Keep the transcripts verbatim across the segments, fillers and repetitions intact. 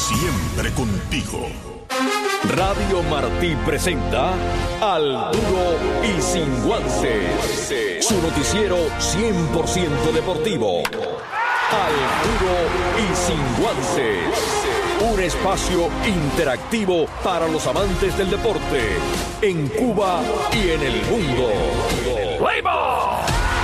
siempre contigo. Radio Martí presenta Al Duro y Sin Guantes, su noticiero cien por ciento deportivo. Al Duro y Sin Guantes, un espacio interactivo para los amantes del deporte en Cuba y en el mundo. ¡Play-ball!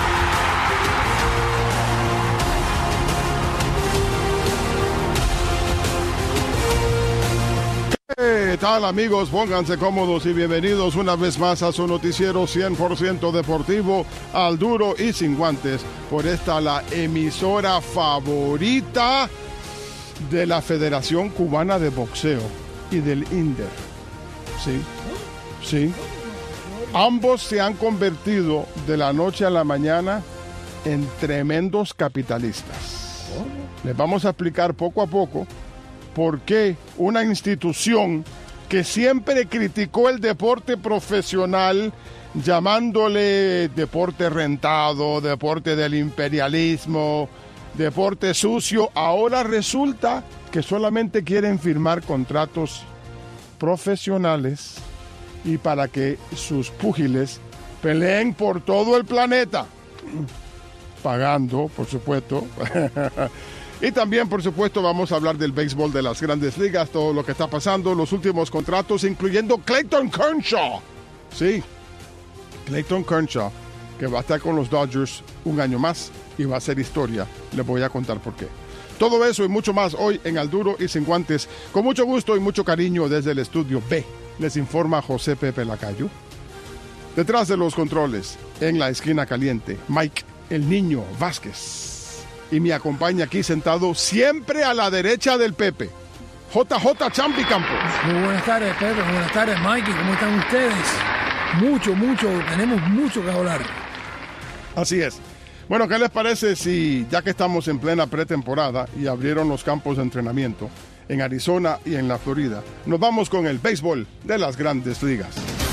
¿Qué tal, amigos? Pónganse cómodos y bienvenidos una vez más a su noticiero cien por ciento deportivo, Al Duro y Sin Guantes, por esta la emisora favorita de la Federación Cubana de Boxeo y del INDER. Sí, sí. Ambos se han convertido de la noche a la mañana en tremendos capitalistas. Les vamos a explicar poco a poco por qué una institución que siempre criticó el deporte profesional, llamándole deporte rentado, deporte del imperialismo, deporte sucio, ahora resulta que solamente quieren firmar contratos profesionales y para que sus púgiles peleen por todo el planeta, pagando, por supuesto. Y también, por supuesto, vamos a hablar del béisbol de las Grandes Ligas, todo lo que está pasando, los últimos contratos, incluyendo Clayton Kershaw. Sí, Clayton Kershaw, que va a estar con los Dodgers un año más y va a ser historia. Les voy a contar por qué. Todo eso y mucho más hoy en Al Duro y Sin Guantes. Con mucho gusto y mucho cariño desde el estudio B, les informa José Pepe Lacayo. Detrás de los controles, en la esquina caliente, Mike, el Niño Vázquez. Y me acompaña aquí sentado siempre a la derecha del Pepe, J J Champi Campos. Muy buenas tardes, Pepe. Buenas tardes, Mikey. ¿Cómo están ustedes? Mucho, mucho, tenemos mucho que hablar. Así es. Bueno, ¿qué les parece si, ya que estamos en plena pretemporada y abrieron los campos de entrenamiento en Arizona y en la Florida, nos vamos con el béisbol de las Grandes Ligas?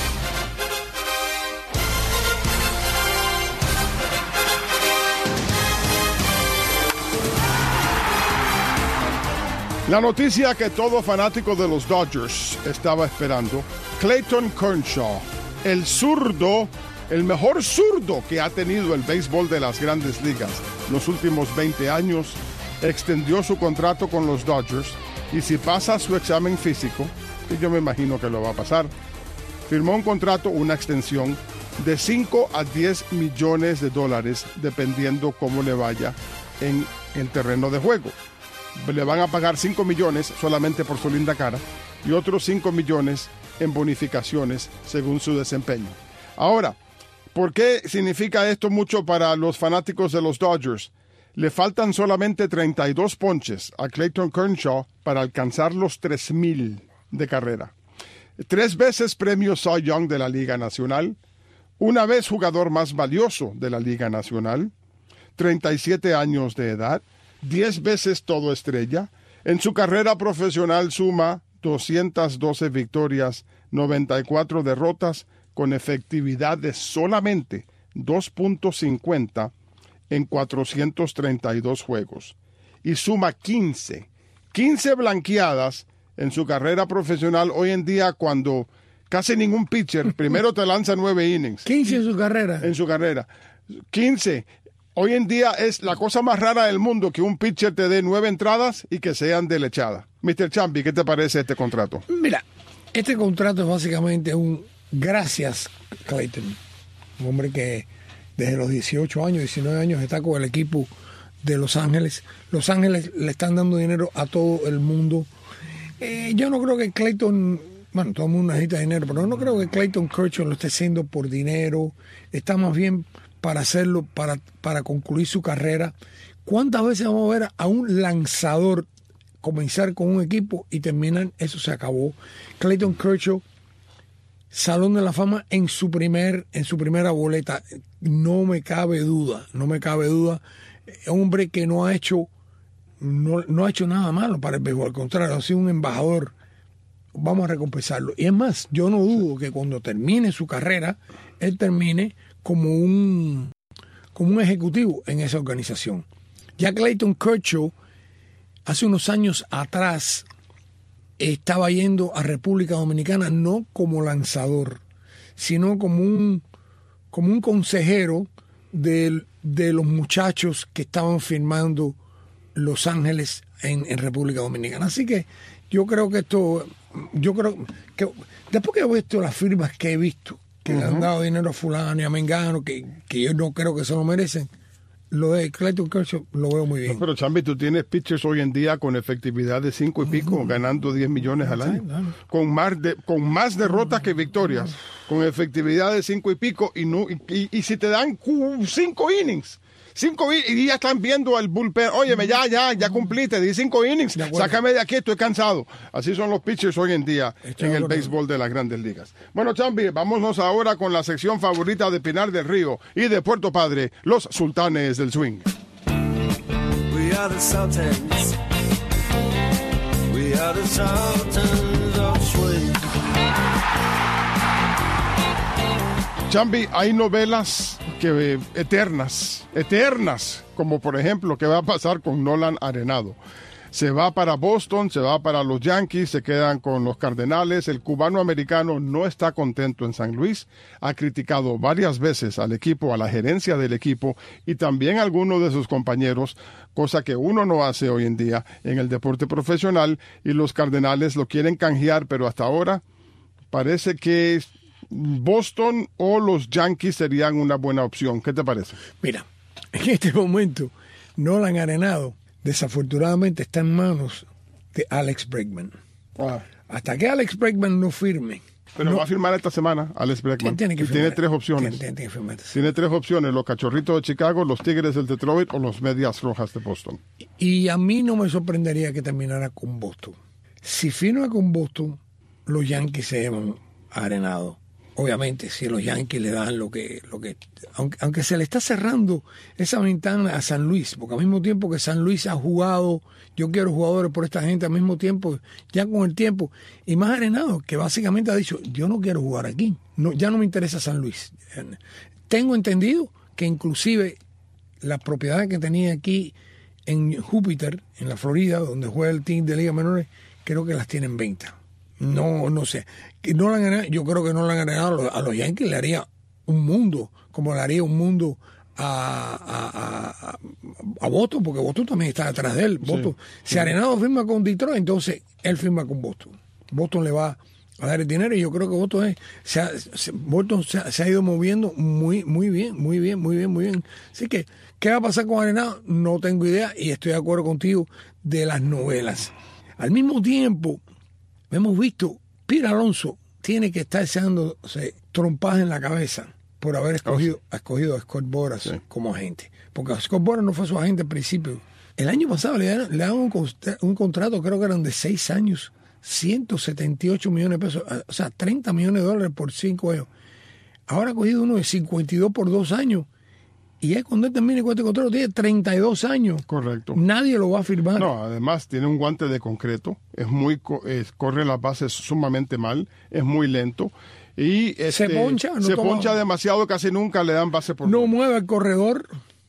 La noticia que todo fanático de los Dodgers estaba esperando: Clayton Kershaw, el zurdo, el mejor zurdo que ha tenido el béisbol de las Grandes Ligas los últimos veinte años, extendió su contrato con los Dodgers y si pasa su examen físico, que yo me imagino que lo va a pasar, firmó un contrato, una extensión de cinco a diez millones de dólares dependiendo cómo le vaya en el terreno de juego. Le van a pagar cinco millones solamente por su linda cara y otros cinco millones en bonificaciones según su desempeño. Ahora, ¿por qué significa esto mucho para los fanáticos de los Dodgers? Le faltan solamente treinta y dos ponches a Clayton Kershaw para alcanzar los tres mil de carrera. Tres veces premio Cy Young de la Liga Nacional, una vez jugador más valioso de la Liga Nacional, treinta y siete años de edad, diez veces todo estrella. En su carrera profesional suma doscientas doce victorias, noventa y cuatro derrotas, con efectividad de solamente dos punto cincuenta en cuatrocientos treinta y dos juegos. Y suma quince, quince blanqueadas en su carrera profesional hoy en día, cuando casi ningún pitcher primero te lanza nueve innings. quince en su carrera. En su carrera. quince. Hoy en día es la cosa más rara del mundo que un pitcher te dé nueve entradas y que sean de lechada. mister Champi, ¿qué te parece este contrato? Mira, este contrato es básicamente un gracias, Clayton. Un hombre que desde los dieciocho años, diecinueve años está con el equipo de Los Ángeles. Los Ángeles le están dando dinero a todo el mundo. Eh, yo no creo que Clayton, bueno, todo el mundo necesita dinero, pero no creo que Clayton Kershaw lo esté haciendo por dinero. Está más bien para hacerlo, para, para concluir su carrera. ¿Cuántas veces vamos a ver a un lanzador comenzar con un equipo y terminan? Eso se acabó. Clayton Kershaw, Salón de la Fama en su primer, en su primera boleta. No me cabe duda, no me cabe duda. Hombre que no ha hecho, no, no ha hecho nada malo para el béisbol. Al contrario, ha sido un embajador. Vamos a recompensarlo. Y es más, yo no dudo que cuando termine su carrera, él termine como un, como un ejecutivo en esa organización. Ya Clayton Kershaw, hace unos años atrás, estaba yendo a República Dominicana no como lanzador, sino como un, como un consejero de, de los muchachos que estaban firmando Los Ángeles en, en República Dominicana. Así que yo creo que esto, yo creo que después que he visto las firmas que he visto, que uh-huh. le han dado dinero a fulano y a mengano, que, que yo no creo que se lo merecen, lo de Clayton Kershaw lo veo muy bien. No, pero Chambi, tú tienes pitchers hoy en día con efectividad de cinco y pico, uh-huh. ganando diez millones al año, uh-huh. con más de con más derrotas que victorias, uh-huh. con efectividad de cinco y pico, y no y, y, y si te dan cinco innings, cinco innings, y ya están viendo al bullpen, óyeme, ya, ya, ya cumpliste, di cinco innings, sácame de aquí, estoy cansado. Así son los pitchers hoy en día Estoy en el béisbol de las Grandes Ligas. Bueno, Chambi, vámonos ahora con la sección favorita de Pinar del Río y de Puerto Padre, los Sultanes del Swing. We are the Sultans. We are the Sultans of Swing. Chambi, hay novelas que eternas, eternas, como por ejemplo, ¿qué va a pasar con Nolan Arenado? Se va para Boston, se va para los Yankees, se quedan con los Cardenales. El cubano-americano no está contento en San Luis, ha criticado varias veces al equipo, a la gerencia del equipo y también a algunos de sus compañeros, cosa que uno no hace hoy en día en el deporte profesional, y los Cardenales lo quieren canjear, pero hasta ahora parece que Boston o los Yankees serían una buena opción. ¿Qué te parece? Mira, en este momento Nolan Arenado desafortunadamente está en manos de Alex Bregman. Ah. Hasta que Alex Bregman no firme. Pero no, va a firmar esta semana Alex Bregman. Tiene, que tiene tres opciones. Tiene, tiene, tiene tiene tres opciones: los Cachorritos de Chicago, los Tigres del Detroit o los Medias Rojas de Boston. Y a mí no me sorprendería que terminara con Boston. Si firma con Boston, los Yankees se llevan a Arenado. Obviamente, si los Yankees le dan lo que... lo que aunque, aunque se le está cerrando esa ventana a San Luis, porque al mismo tiempo que San Luis ha jugado, yo quiero jugadores por esta gente, al mismo tiempo, ya con el tiempo, y más Arenado, que básicamente ha dicho, yo no quiero jugar aquí, no, ya no me interesa San Luis. Tengo entendido que inclusive las propiedades que tenía aquí en Júpiter, en la Florida, donde juega el team de Liga Menores, creo que las tienen en venta. No, no sé. No la han ganado, yo creo que no la han ganado. A los Yankees le haría un mundo, como le haría un mundo a, a, a, a Boston, porque Boston también está detrás de él. Boston, sí, si sí. Arenado firma con Detroit, entonces él firma con Boston. Boston le va a dar el dinero y yo creo que Boston, es, se, ha, se, Boston se, ha, se ha ido moviendo muy, muy bien, muy bien, muy bien, muy bien. Así que, ¿qué va a pasar con Arenado? No tengo idea y estoy de acuerdo contigo de las novelas. Al mismo tiempo, hemos visto, Pete Alonso tiene que estar echándose trompadas en la cabeza por haber escogido, oh, sí. escogido a Scott Boras sí. como agente. Porque Scott Boras no fue su agente al principio. El año pasado le dieron, le dieron un, contra, un contrato, creo que eran de seis años, ciento setenta y ocho millones de pesos, o sea, treinta millones de dólares por cinco años. Ahora ha cogido uno de cincuenta y dos por dos años. Y es cuando él termine con este contrato, tiene treinta y dos años. Correcto. Nadie lo va a firmar. No, además tiene un guante de concreto, es muy es, corre las bases sumamente mal, es muy lento. Y este, se poncha, no se toma, poncha demasiado, casi nunca le dan base por no gol. Mueve el corredor.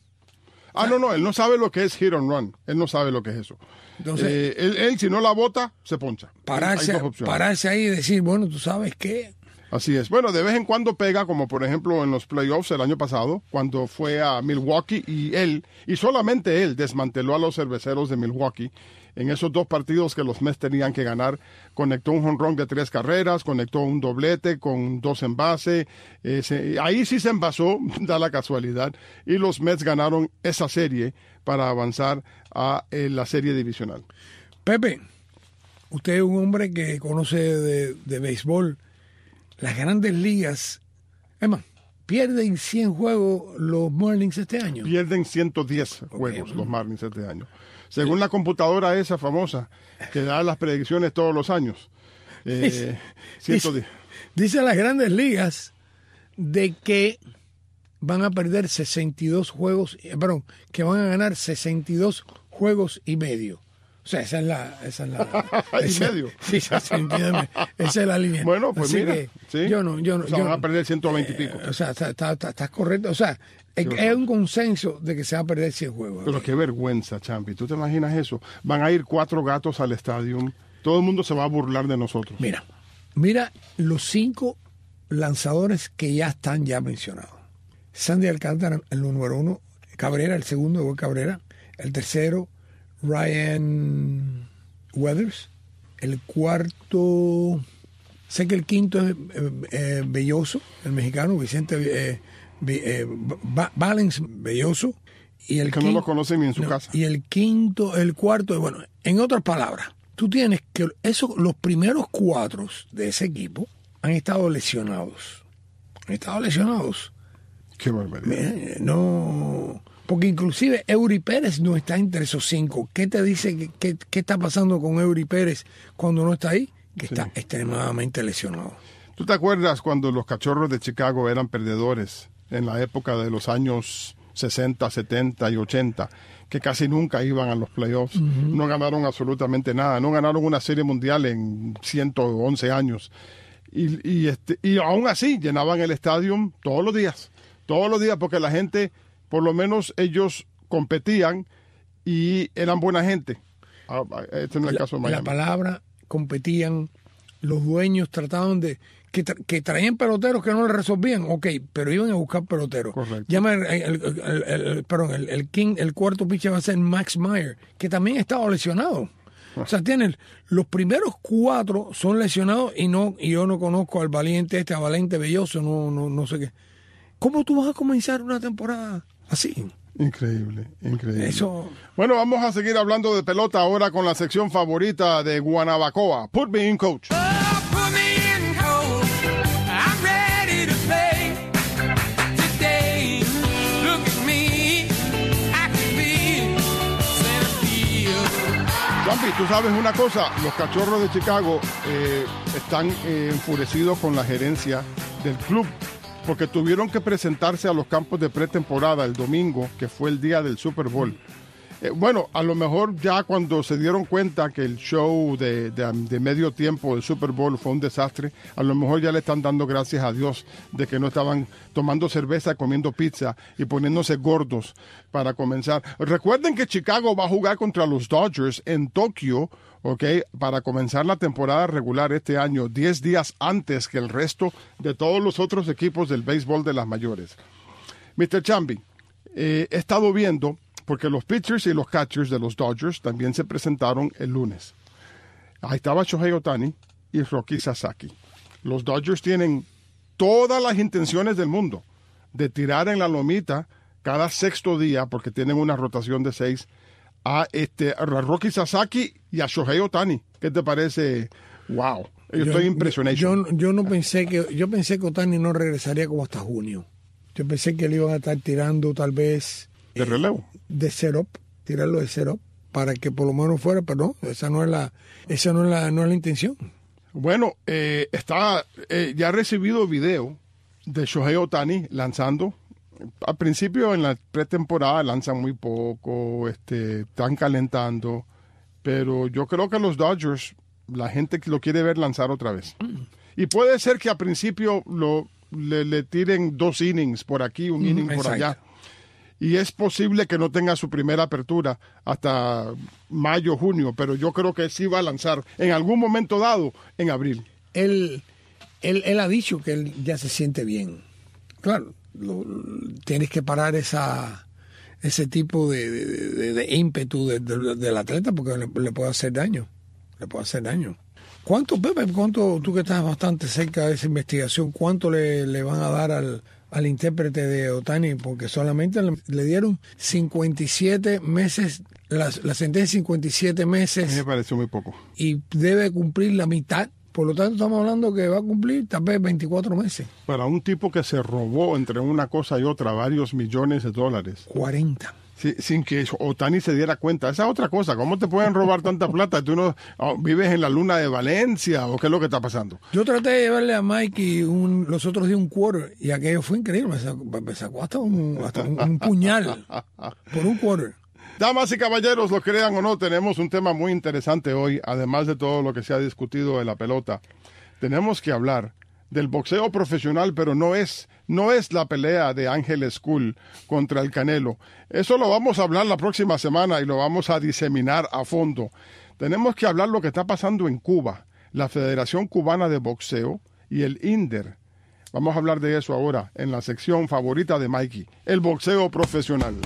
Ah, no, no, él no sabe lo que es hit and run. Él no sabe lo que es eso. Entonces, eh, él, él, si no la bota, se poncha. Pararse, pararse ahí y decir, bueno, tú sabes qué. Así es. Bueno, de vez en cuando pega, como por ejemplo en los playoffs el año pasado, cuando fue a Milwaukee y él, y solamente él, desmanteló a los cerveceros de Milwaukee. En esos dos partidos que los Mets tenían que ganar, conectó un jonrón de tres carreras, conectó un doblete con dos en base. Eh, se, ahí sí se envasó, da la casualidad, y los Mets ganaron esa serie para avanzar a eh, la serie divisional. Pepe, usted es un hombre que conoce de, de béisbol. Las Grandes Ligas, es más, pierden cien juegos los Marlins este año. Pierden ciento diez okay, juegos bueno. los Marlins este año. Según la computadora esa famosa, que da las predicciones todos los años. Eh, ciento diez. Dice, dice las Grandes Ligas de que van a perder sesenta y dos juegos, perdón, que van a ganar sesenta y dos juegos y medio. O sea, esa es la... Esa es la ¿Y esa, medio? Sí, esa, entiéndeme, esa es la línea. Bueno, pues así mira, que sí. yo no... Yo no o sea, yo van no, a perder ciento veinte y pico. Eh, o sea, está, está, está, está correcto. O sea, es, sí, es un consenso de que se va a perder cien juegos. Pero qué vergüenza, Champi. ¿Tú te imaginas eso? Van a ir cuatro gatos al estadio todo el mundo se va a burlar de nosotros. Mira, mira los cinco lanzadores que ya están ya mencionados. Sandy Alcántara, el número uno. Cabrera, el segundo, Eloy Cabrera. El tercero, Ryan Weathers. El cuarto, sé que el quinto es eh, eh, Belloso, el mexicano, Vicente eh, eh, Valens Belloso. Y el que quinto, no lo conocen ni en su no, casa. Y el quinto, el cuarto, bueno, en otras palabras, tú tienes que eso, los primeros cuatro de ese equipo han estado lesionados. Han estado lesionados. Qué barbaridad. No, porque inclusive Eury Pérez no está entre esos cinco. ¿Qué te dice que, que, qué está pasando con Eury Pérez cuando no está ahí? Que sí. Está extremadamente lesionado. ¿Tú te acuerdas cuando los Cachorros de Chicago eran perdedores en la época de los años sesenta, setenta y ochenta? Que casi nunca iban a los playoffs. Uh-huh. No ganaron absolutamente nada. No ganaron una serie mundial en ciento once años. Y, y, este, y aún así llenaban el estadio todos los días. Todos los días, porque la gente, por lo menos ellos competían y eran buena gente. Este es el la, caso de Miami. La palabra competían, los dueños trataban de... Que, tra que traían peloteros que no le resolvían, ok, pero iban a buscar peloteros. Correcto. Llama el, el, el, el, el, perdón, el, el, king, el cuarto pitcher va a ser Max Meyer, que también estaba lesionado. Ah. O sea, tienen los primeros cuatro son lesionados y no y yo no conozco al valiente este, a Valente Belloso, no, no, no sé qué. ¿Cómo tú vas a comenzar una temporada así? Increíble, increíble. Eso... Bueno, vamos a seguir hablando de pelota ahora con la sección favorita de Guanabacoa. Put me in, coach. Oh, put me in, coach. I'm ready to play today. Look at me. I can be center field. Juanpi, tú sabes una cosa. Los Cachorros de Chicago eh, están eh, enfurecidos con la gerencia del club, porque tuvieron que presentarse a los campos de pretemporada el domingo, que fue el día del Super Bowl. Eh, bueno, a lo mejor ya cuando se dieron cuenta que el show de, de, de medio tiempo del Super Bowl fue un desastre, a lo mejor ya le están dando gracias a Dios de que no estaban tomando cerveza, comiendo pizza y poniéndose gordos para comenzar. Recuerden que Chicago va a jugar contra los Dodgers en Tokio, okay, para comenzar la temporada regular este año, diez días antes que el resto de todos los otros equipos del béisbol de las mayores. mister Chambi, eh, he estado viendo, porque los pitchers y los catchers de los Dodgers también se presentaron el lunes. Ahí estaba Shohei Ohtani y Roki Sasaki. Los Dodgers tienen todas las intenciones del mundo de tirar en la lomita cada sexto día, porque tienen una rotación de seis, a este a Roki Sasaki y a Shohei Ohtani. ¿Qué te parece? Wow, yo, yo estoy impresionado. Yo, yo no pensé que yo pensé que Ohtani no regresaría como hasta junio. Yo pensé que le iban a estar tirando tal vez de relevo, eh, de setup, tirarlo de setup para que por lo menos fuera, pero no, esa no es la esa no es la no es la intención. Bueno, eh, está eh, ya ha recibido video de Shohei Ohtani lanzando. Al principio en la pretemporada lanzan muy poco, este, están calentando, pero yo creo que los Dodgers, la gente lo quiere ver lanzar otra vez. Mm. Y puede ser que al principio lo, le, le tiren dos innings por aquí, un mm, inning por exacto. allá. Y es posible que no tenga su primera apertura hasta mayo, junio, pero yo creo que sí va a lanzar en algún momento dado en abril. Él, él, él ha dicho que él ya se siente bien. Claro. Lo, tienes que parar esa ese tipo de, de, de, de ímpetu de, de, del atleta porque le, le puede hacer daño le puede hacer daño. ¿Cuánto, Pepe, cuánto, tú que estás bastante cerca de esa investigación, cuánto le, le van a dar al, al intérprete de Ohtani? Porque solamente le, le dieron cincuenta y siete meses, la, la sentencia cincuenta y siete meses. A mí me pareció muy poco. Y debe cumplir la mitad. Por lo tanto, estamos hablando que va a cumplir tal vez veinticuatro meses. Para un tipo que se robó entre una cosa y otra varios millones de dólares. cuarenta. Sí, sin que Ohtani se diera cuenta. Esa es otra cosa. ¿Cómo te pueden robar tanta plata? ¿Tú no oh, vives en la luna de Valencia o qué es lo que está pasando? Yo traté de llevarle a Mikey un, los otros días un quarter y aquello fue increíble. Me sacó, me sacó hasta, un, hasta un, un puñal por un quarter. Damas y caballeros, lo crean o no, tenemos un tema muy interesante hoy, además de todo lo que se ha discutido de la pelota. Tenemos que hablar del boxeo profesional, pero no es, no es la pelea de Ángel School contra el Canelo. Eso lo vamos a hablar la próxima semana y lo vamos a diseminar a fondo. tenemos que hablar lo que está pasando en Cuba, la Federación Cubana de Boxeo y el INDER. Vamos a hablar de eso ahora en la sección favorita de Mikey, el boxeo profesional.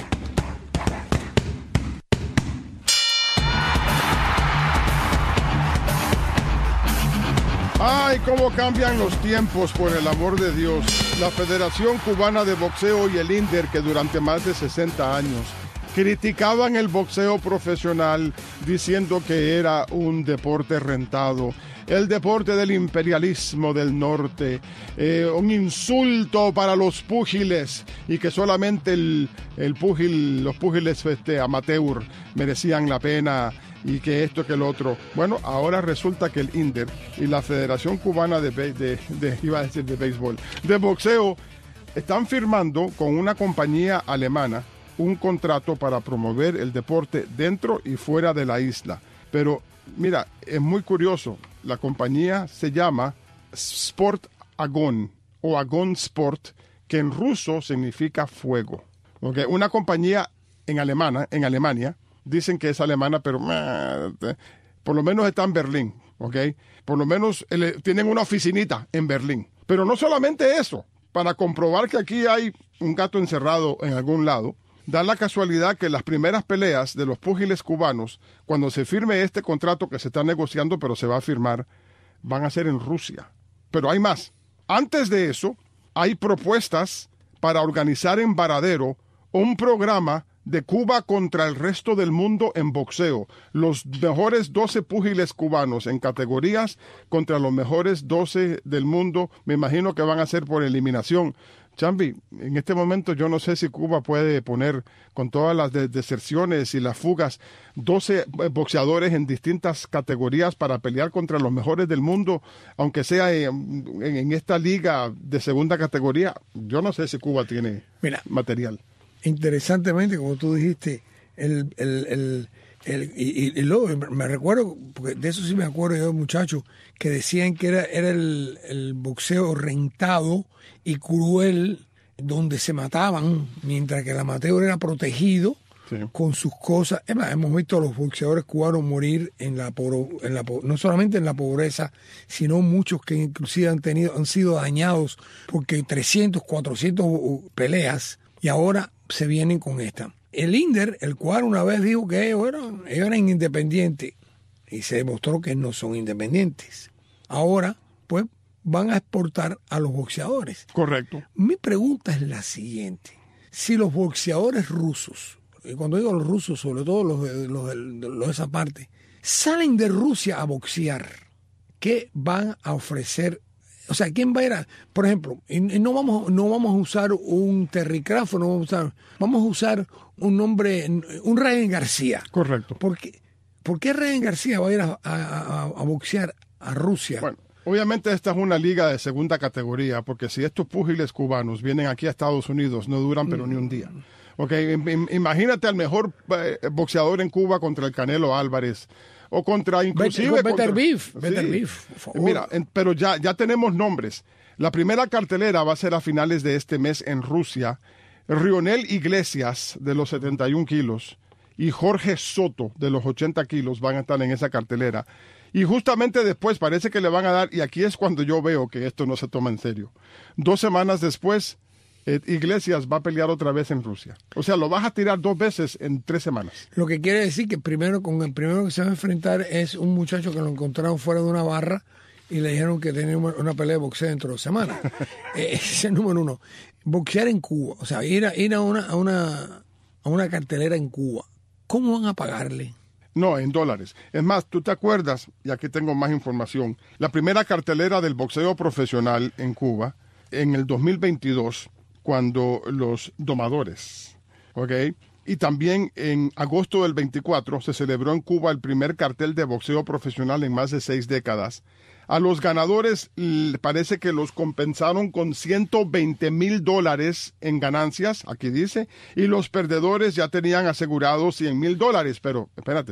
¡Ay, cómo cambian los tiempos, por el amor de Dios! La Federación Cubana de Boxeo y el INDER, que durante más de sesenta años criticaban el boxeo profesional diciendo que era un deporte rentado, el deporte del imperialismo del norte, eh, un insulto para los púgiles y que solamente el, el púgil, los púgiles este, amateur merecían la pena y que esto que el otro. Bueno, ahora resulta que el INDER y la Federación Cubana de, de, de, de iba a decir de béisbol, de boxeo, están firmando con una compañía alemana un contrato para promover el deporte dentro y fuera de la isla. Pero mira, es muy curioso. La compañía se llama Sport Agon o Agon Sport, que en ruso significa fuego. ¿Okay? Una compañía en alemana, en Alemania, dicen que es alemana, pero eh, por lo menos está en Berlín. ¿Okay? Por lo menos eh, tienen una oficinita en Berlín. Pero no solamente eso, para comprobar que aquí hay un gato encerrado en algún lado, da la casualidad que las primeras peleas de los púgiles cubanos, cuando se firme este contrato que se está negociando, pero se va a firmar, van a ser en Rusia. Pero hay más. Antes de eso, hay propuestas para organizar en Varadero un programa de Cuba contra el resto del mundo en boxeo. Los mejores doce púgiles cubanos en categorías contra los mejores doce del mundo. Me imagino que van a ser por eliminación. Chambi, en este momento yo no sé si Cuba puede poner, con todas las de deserciones y las fugas, doce boxeadores en distintas categorías para pelear contra los mejores del mundo, aunque sea en, en, en esta liga de segunda categoría. Yo no sé si Cuba tiene Mira, material. Interesantemente, como tú dijiste, el, el, el, el, y, y, y luego me recuerdo, porque de eso sí me acuerdo yo, muchachos, que decían que era, era el, el boxeo rentado y cruel, donde se mataban, mientras que el amateur era protegido sí. con sus cosas. Es más, hemos visto a los boxeadores cubanos morir en la, en la no solamente en la pobreza, sino muchos que inclusive han tenido han sido dañados porque trescientos, cuatrocientas peleas y ahora se vienen con esta. El INDER, el cual una vez dijo que ellos eran, ellos eran independientes y se demostró que no son independientes. Ahora, pues, van a exportar a los boxeadores. Correcto. Mi pregunta es la siguiente. Si los boxeadores rusos, y cuando digo los rusos, sobre todo los de, los de, los de esa parte, salen de Rusia a boxear, ¿qué van a ofrecer? O sea, ¿quién va a ir a...? Por ejemplo, y no vamos, no vamos a usar un Terry Crawford, no vamos a usar... Vamos a usar un nombre, un Ryan García. Correcto. ¿Por qué, ¿por qué Ryan García va a ir a, a, a, a boxear a Rusia? Bueno, obviamente esta es una liga de segunda categoría, porque si estos púgiles cubanos vienen aquí a Estados Unidos, no duran pero mm. ni un día. Okay, imagínate al mejor boxeador en Cuba contra el Canelo Álvarez, o contra inclusive... Better contra, Beef, sí, Better Beef, por favor. Mira, en, pero ya, ya tenemos nombres. La primera cartelera va a ser a finales de este mes en Rusia. Rionel Iglesias, de los setenta y un kilos, y Jorge Soto, de los ochenta kilos, van a estar en esa cartelera. Y justamente después parece que le van a dar, y aquí es cuando yo veo que esto no se toma en serio. Dos semanas después, eh, Iglesias va a pelear otra vez en Rusia. O sea, lo vas a tirar dos veces en tres semanas. Lo que quiere decir que primero con el primero que se va a enfrentar es un muchacho que lo encontraron fuera de una barra y le dijeron que tenía una pelea de boxeo dentro de dos semanas. eh, ese es el número uno. Boxear en Cuba, o sea, ir a, ir a, una, a, una, a una cartelera en Cuba. ¿Cómo van a pagarle? No, en dólares. Es más, tú te acuerdas, y aquí tengo más información, la primera cartelera del boxeo profesional en Cuba, en el dos mil veintidós, cuando los domadores, ¿ok? Y también en agosto del veinticuatro se celebró en Cuba el primer cartel de boxeo profesional en más de seis décadas. A los ganadores parece que los compensaron con ciento veinte mil dólares en ganancias, aquí dice, y los perdedores ya tenían asegurados cien mil dólares, pero espérate,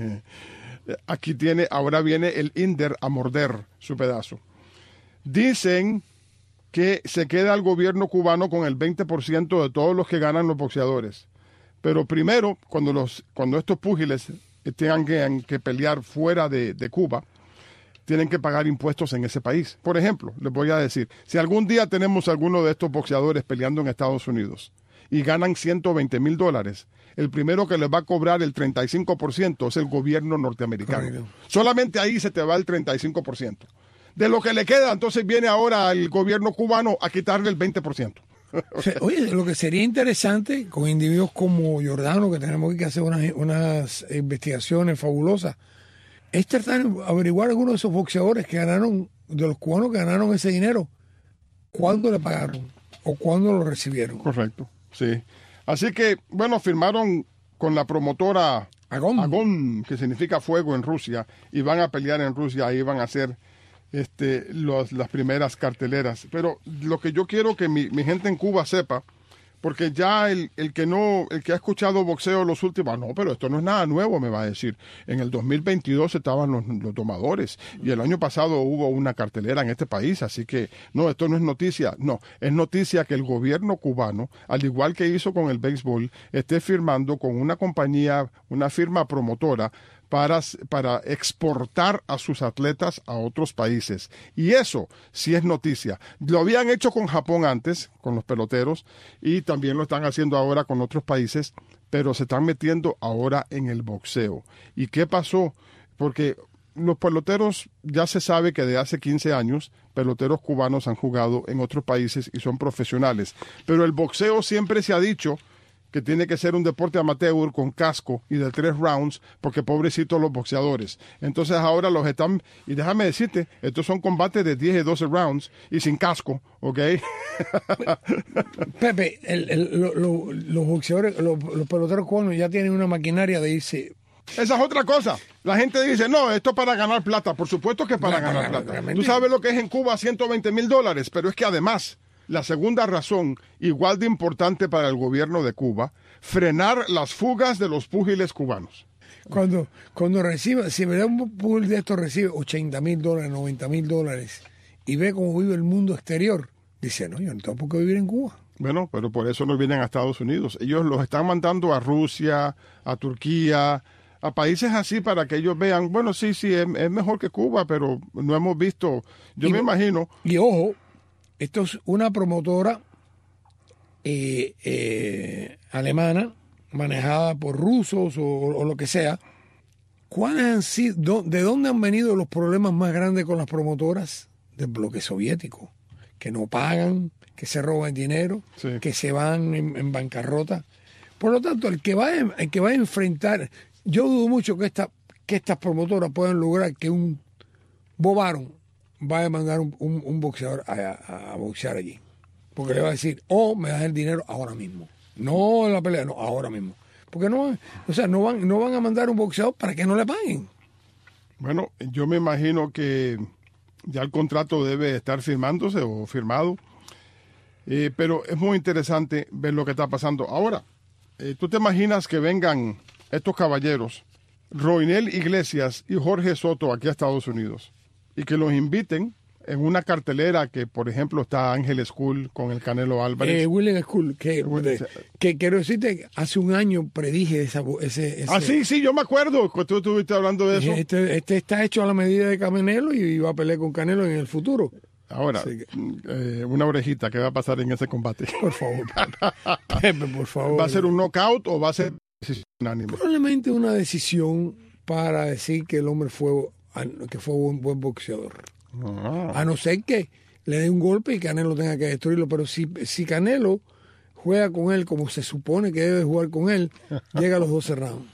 aquí tiene, ahora viene el INDER a morder su pedazo. Dicen que se queda el gobierno cubano con el veinte por ciento de todos los que ganan los boxeadores. Pero primero, cuando, los, cuando estos púgiles tengan que, que pelear fuera de, de Cuba, tienen que pagar impuestos en ese país. Por ejemplo, les voy a decir, si algún día tenemos alguno de estos boxeadores peleando en Estados Unidos y ganan ciento veinte mil dólares, el primero que les va a cobrar el treinta y cinco por ciento es el gobierno norteamericano. Correcto. Solamente ahí se te va el treinta y cinco por ciento. De lo que le queda, entonces viene ahora el gobierno cubano a quitarle el veinte por ciento. O sea, oye, lo que sería interesante con individuos como Giordano, que tenemos que hacer unas, unas investigaciones fabulosas, es tratar de averiguar algunos de esos boxeadores que ganaron, de los cubanos que ganaron ese dinero, cuándo le pagaron o cuándo lo recibieron. Correcto, sí. Así que, bueno, firmaron con la promotora Agón, Agón, que significa fuego en Rusia, y van a pelear en Rusia, ahí van a hacer este, los, las primeras carteleras. Pero lo que yo quiero que mi, mi gente en Cuba sepa, porque ya el, el que no, el que ha escuchado boxeo los últimos, no, pero esto no es nada nuevo, me va a decir. En el dos mil veintidós estaban los, los domadores y el año pasado hubo una cartelera en este país, así que no, esto no es noticia, no, es noticia que el gobierno cubano, al igual que hizo con el béisbol, esté firmando con una compañía, una firma promotora, Para, para exportar a sus atletas a otros países. Y eso sí es noticia. Lo habían hecho con Japón antes, con los peloteros, y también lo están haciendo ahora con otros países, pero se están metiendo ahora en el boxeo. ¿Y qué pasó? Porque los peloteros, ya se sabe que de hace quince años, peloteros cubanos han jugado en otros países y son profesionales. Pero el boxeo siempre se ha dicho que tiene que ser un deporte amateur con casco y de tres rounds, porque pobrecitos los boxeadores. Entonces ahora los están, y déjame decirte, estos son combates de diez y doce rounds y sin casco, ¿ok? Pepe, el, el, lo, lo, los boxeadores, los, los peloteros cubanos ya tienen una maquinaria de irse. Esa es otra cosa. La gente dice, no, esto es para ganar plata. Por supuesto que es para no, ganar no, plata. No, Tú sabes lo que es en Cuba ciento veinte mil dólares, pero es que además, la segunda razón, igual de importante para el gobierno de Cuba, frenar las fugas de los púgiles cubanos. Cuando, cuando recibe, si me da un púgil de estos recibe ochenta mil dólares, noventa mil dólares y ve cómo vive el mundo exterior, dice, no, yo no tengo por qué vivir en Cuba. Bueno, pero por eso no vienen a Estados Unidos. Ellos los están mandando a Rusia, a Turquía, a países así para que ellos vean, bueno, sí, sí, es, es mejor que Cuba, pero no hemos visto, yo y, me imagino. Y ojo, esto es una promotora eh, eh, alemana, manejada por rusos o, o lo que sea. ¿Cuáles han sido, de dónde han venido los problemas más grandes con las promotoras? Del bloque soviético, que no pagan, que se roban dinero, sí, que se van en, en bancarrota. Por lo tanto, el que va a, el que va a enfrentar, yo dudo mucho que, esta, que estas promotoras puedan lograr que un Bob Arum vaya a mandar un, un, un boxeador a, a, a boxear allí. Porque le va a decir, o oh, me das el dinero ahora mismo. No en la pelea, no, ahora mismo. Porque no, o sea, no van, no van a mandar un boxeador para que no le paguen. Bueno, yo me imagino que ya el contrato debe estar firmándose o firmado. Eh, pero es muy interesante ver lo que está pasando. Ahora, eh, ¿tú te imaginas que vengan estos caballeros, Roinel Iglesias y Jorge Soto, aquí a Estados Unidos, y que los inviten en una cartelera que, por ejemplo, está Ángel School con el Canelo Álvarez? Eh, William School, que, de, que quiero decirte, hace un año predije esa, ese, ese... Ah, sí, sí, yo me acuerdo que tú estuviste hablando de eso. Este, este está hecho a la medida de Canelo y va a pelear con Canelo en el futuro. Ahora, que, eh, una orejita, ¿qué va a pasar en ese combate? Por favor, Pepe, por favor. ¿Va a ser un knockout o va a ser decisión unánime? Probablemente una decisión para decir que el hombre fue, que fue un buen boxeador. Ah. A no ser que le dé un golpe y Canelo tenga que destruirlo, pero si, si Canelo juega con él como se supone que debe jugar con él, llega a los doce rounds.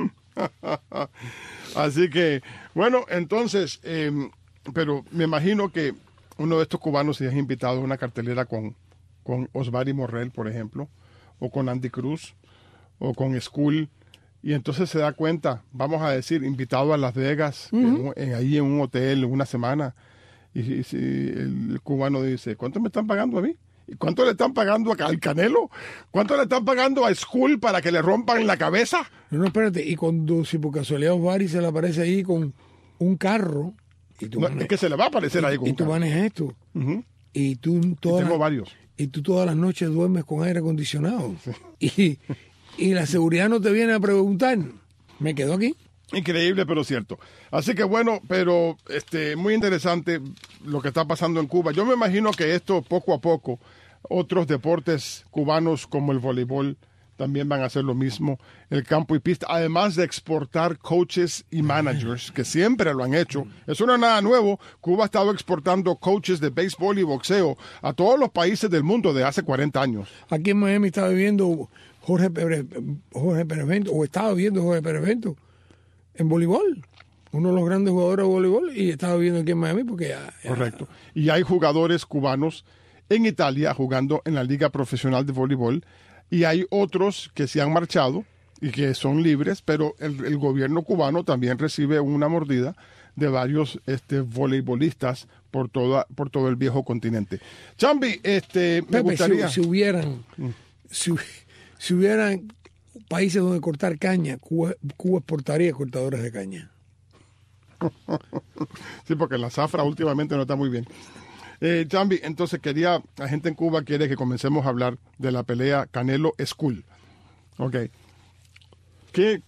Así que, bueno, entonces, eh, pero me imagino que uno de estos cubanos se ha invitado a una cartelera con, con Osvaldo Morrell, por ejemplo, o con Andy Cruz, o con School, y entonces se da cuenta, vamos a decir, invitado a Las Vegas, uh-huh. en, en, ahí en un hotel una semana, y, y, y el cubano dice, ¿cuánto me están pagando a mí? ¿Y cuánto le están pagando al Canelo? ¿Cuánto le están pagando a School para que le rompan la cabeza? No, no, espérate, y cuando, si por casualidad Osvaldo se le aparece ahí con un carro, y tú no, manejas, es que se le va a aparecer y, ahí con y un tú carro. manejas esto, uh-huh. y tú todas y tengo las, varios. Y tú todas las noches duermes con aire acondicionado. Sí. Y... Y la seguridad no te viene a preguntar, ¿me quedo aquí? Increíble, pero cierto. Así que bueno, pero este muy interesante lo que está pasando en Cuba. Yo me imagino que esto poco a poco, otros deportes cubanos como el voleibol también van a hacer lo mismo, el campo y pista, además de exportar coaches y managers, que siempre lo han hecho. Eso no es nada nuevo. Cuba ha estado exportando coaches de béisbol y boxeo a todos los países del mundo de hace cuarenta años. Aquí en Miami estaba viviendo Jorge Pérez, Jorge Pérez Vento, o estaba viviendo Jorge Pérez Vento en voleibol. Uno de los grandes jugadores de voleibol, y estaba viviendo aquí en Miami porque ya, ya... Correcto. Y hay jugadores cubanos en Italia jugando en la Liga Profesional de Voleibol. Y hay otros que se han marchado y que son libres, pero el, el gobierno cubano también recibe una mordida de varios este, voleibolistas por toda por todo el viejo continente. Chambi, este, me Pepe, gustaría... Si, si hubieran mm. si, si hubieran países donde cortar caña, Cuba, Cuba exportaría cortadores de caña. Sí, porque la zafra últimamente no está muy bien. Eh, Jambi, entonces quería, la gente en Cuba quiere que comencemos a hablar de la pelea Canelo-Skull. Ok. ¿Qué?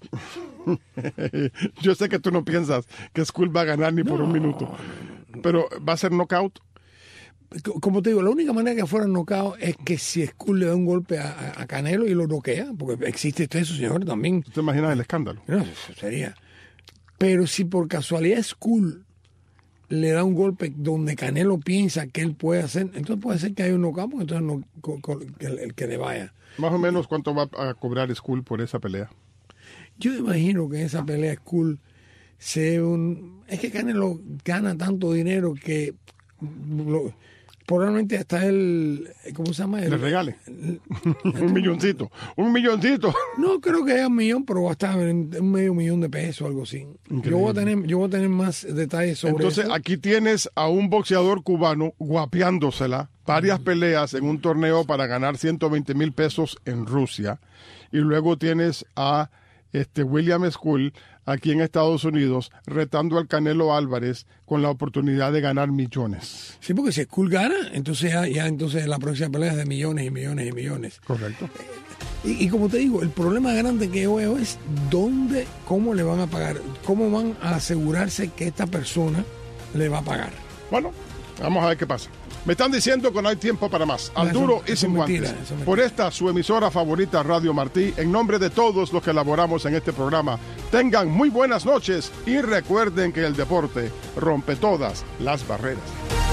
Yo sé que tú no piensas que Skull va a ganar ni no. por un minuto, pero ¿va a ser knockout? Como te digo, la única manera que fuera knockout es que si Skull le da un golpe a, a Canelo y lo noquea, porque existe eso, señor, también. ¿Te imaginas el escándalo? No, eso sería. Pero si por casualidad Skull le da un golpe donde Canelo piensa que él puede hacer, entonces puede ser que haya un knockout, porque entonces no, co, co, el, el que le vaya. Más o menos, ¿cuánto va a cobrar Skull por esa pelea? Yo imagino que esa pelea Skull sea un... Es que Canelo gana tanto dinero que lo, probablemente hasta él... ¿Cómo se llama? Le regale. El, el, un milloncito. Un milloncito. No creo que haya un millón, pero va a estar en un medio millón de pesos o algo así. Yo voy, a tener, yo voy a tener más detalles sobre Entonces, eso. Entonces, aquí tienes a un boxeador cubano guapeándosela, varias mm. peleas en un torneo para ganar ciento veinte mil pesos en Rusia. Y luego tienes a este William Skull aquí en Estados Unidos retando al Canelo Álvarez con la oportunidad de ganar millones. Sí, porque si Skull gana, entonces ya, ya entonces la próxima pelea es de millones y millones y millones. Correcto. Y, y como te digo, el problema grande que yo veo es dónde, cómo le van a pagar, cómo van a asegurarse que esta persona le va a pagar. Bueno, vamos a ver qué pasa. Me están diciendo que no hay tiempo para más. Al no, duro eso, y sin guantes. Mentira, por esta, su emisora favorita, Radio Martí, en nombre de todos los que elaboramos en este programa, tengan muy buenas noches y recuerden que el deporte rompe todas las barreras.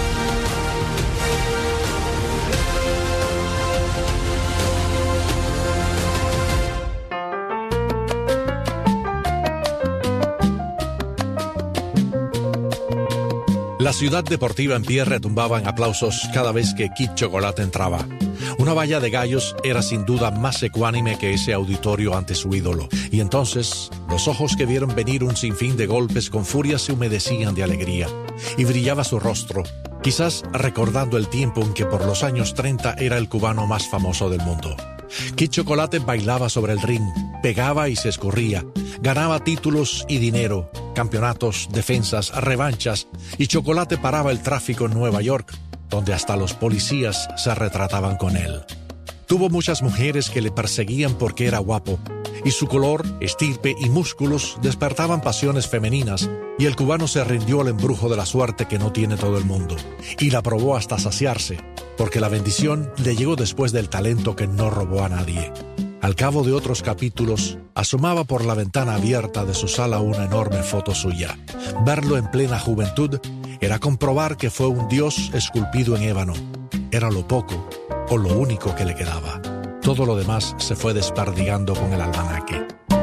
La ciudad deportiva en pie retumbaba en aplausos cada vez que Kid Chocolate entraba. Una valla de gallos era sin duda más ecuánime que ese auditorio ante su ídolo. Y entonces, los ojos que vieron venir un sinfín de golpes con furia se humedecían de alegría. Y brillaba su rostro, quizás recordando el tiempo en que por los años treinta era el cubano más famoso del mundo. Kid Chocolate bailaba sobre el ring, pegaba y se escurría, ganaba títulos y dinero, campeonatos, defensas, revanchas, y Chocolate paraba el tráfico en Nueva York, donde hasta los policías se retrataban con él. Tuvo muchas mujeres que le perseguían porque era guapo, y su color, estirpe y músculos despertaban pasiones femeninas, y el cubano se rindió al embrujo de la suerte que no tiene todo el mundo, y la probó hasta saciarse, porque la bendición le llegó después del talento que no robó a nadie. Al cabo de otros capítulos, asomaba por la ventana abierta de su sala una enorme foto suya. Verlo en plena juventud era comprobar que fue un dios esculpido en ébano. Era lo poco o lo único que le quedaba. Todo lo demás se fue desperdigando con el almanaque.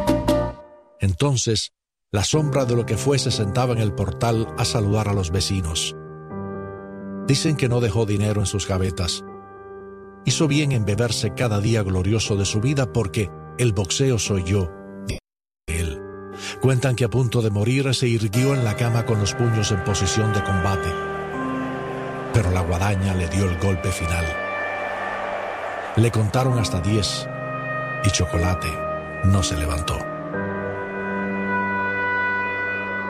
Entonces, la sombra de lo que fue se sentaba en el portal a saludar a los vecinos. Dicen que no dejó dinero en sus gavetas. Hizo bien en beberse cada día glorioso de su vida porque el boxeo soy yo, dice él. Cuentan que a punto de morir se irguió en la cama con los puños en posición de combate. Pero la guadaña le dio el golpe final. Le contaron hasta diez y Chocolate no se levantó.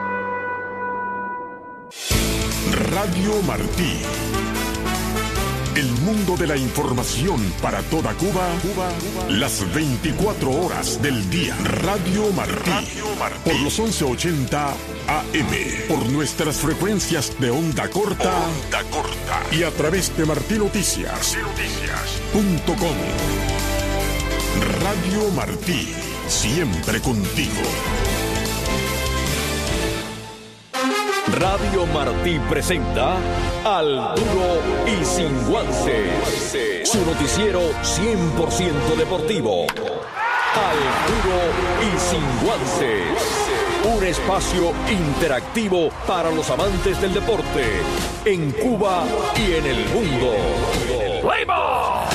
Radio Martí. El mundo de la información para toda Cuba, Cuba, Cuba. Las veinticuatro horas del día. Radio Martí. Radio Martí. Por los once ochenta A M. Por nuestras frecuencias de onda corta. Onda corta. Y a través de Martí Noticias. Noticias punto com. Radio Martí. Siempre contigo. Radio Martí presenta Al Duro y Sin Guantes, su noticiero cien por ciento deportivo. Al Duro y Sin Guantes, un espacio interactivo para los amantes del deporte en Cuba y en el mundo. ¡Play ball!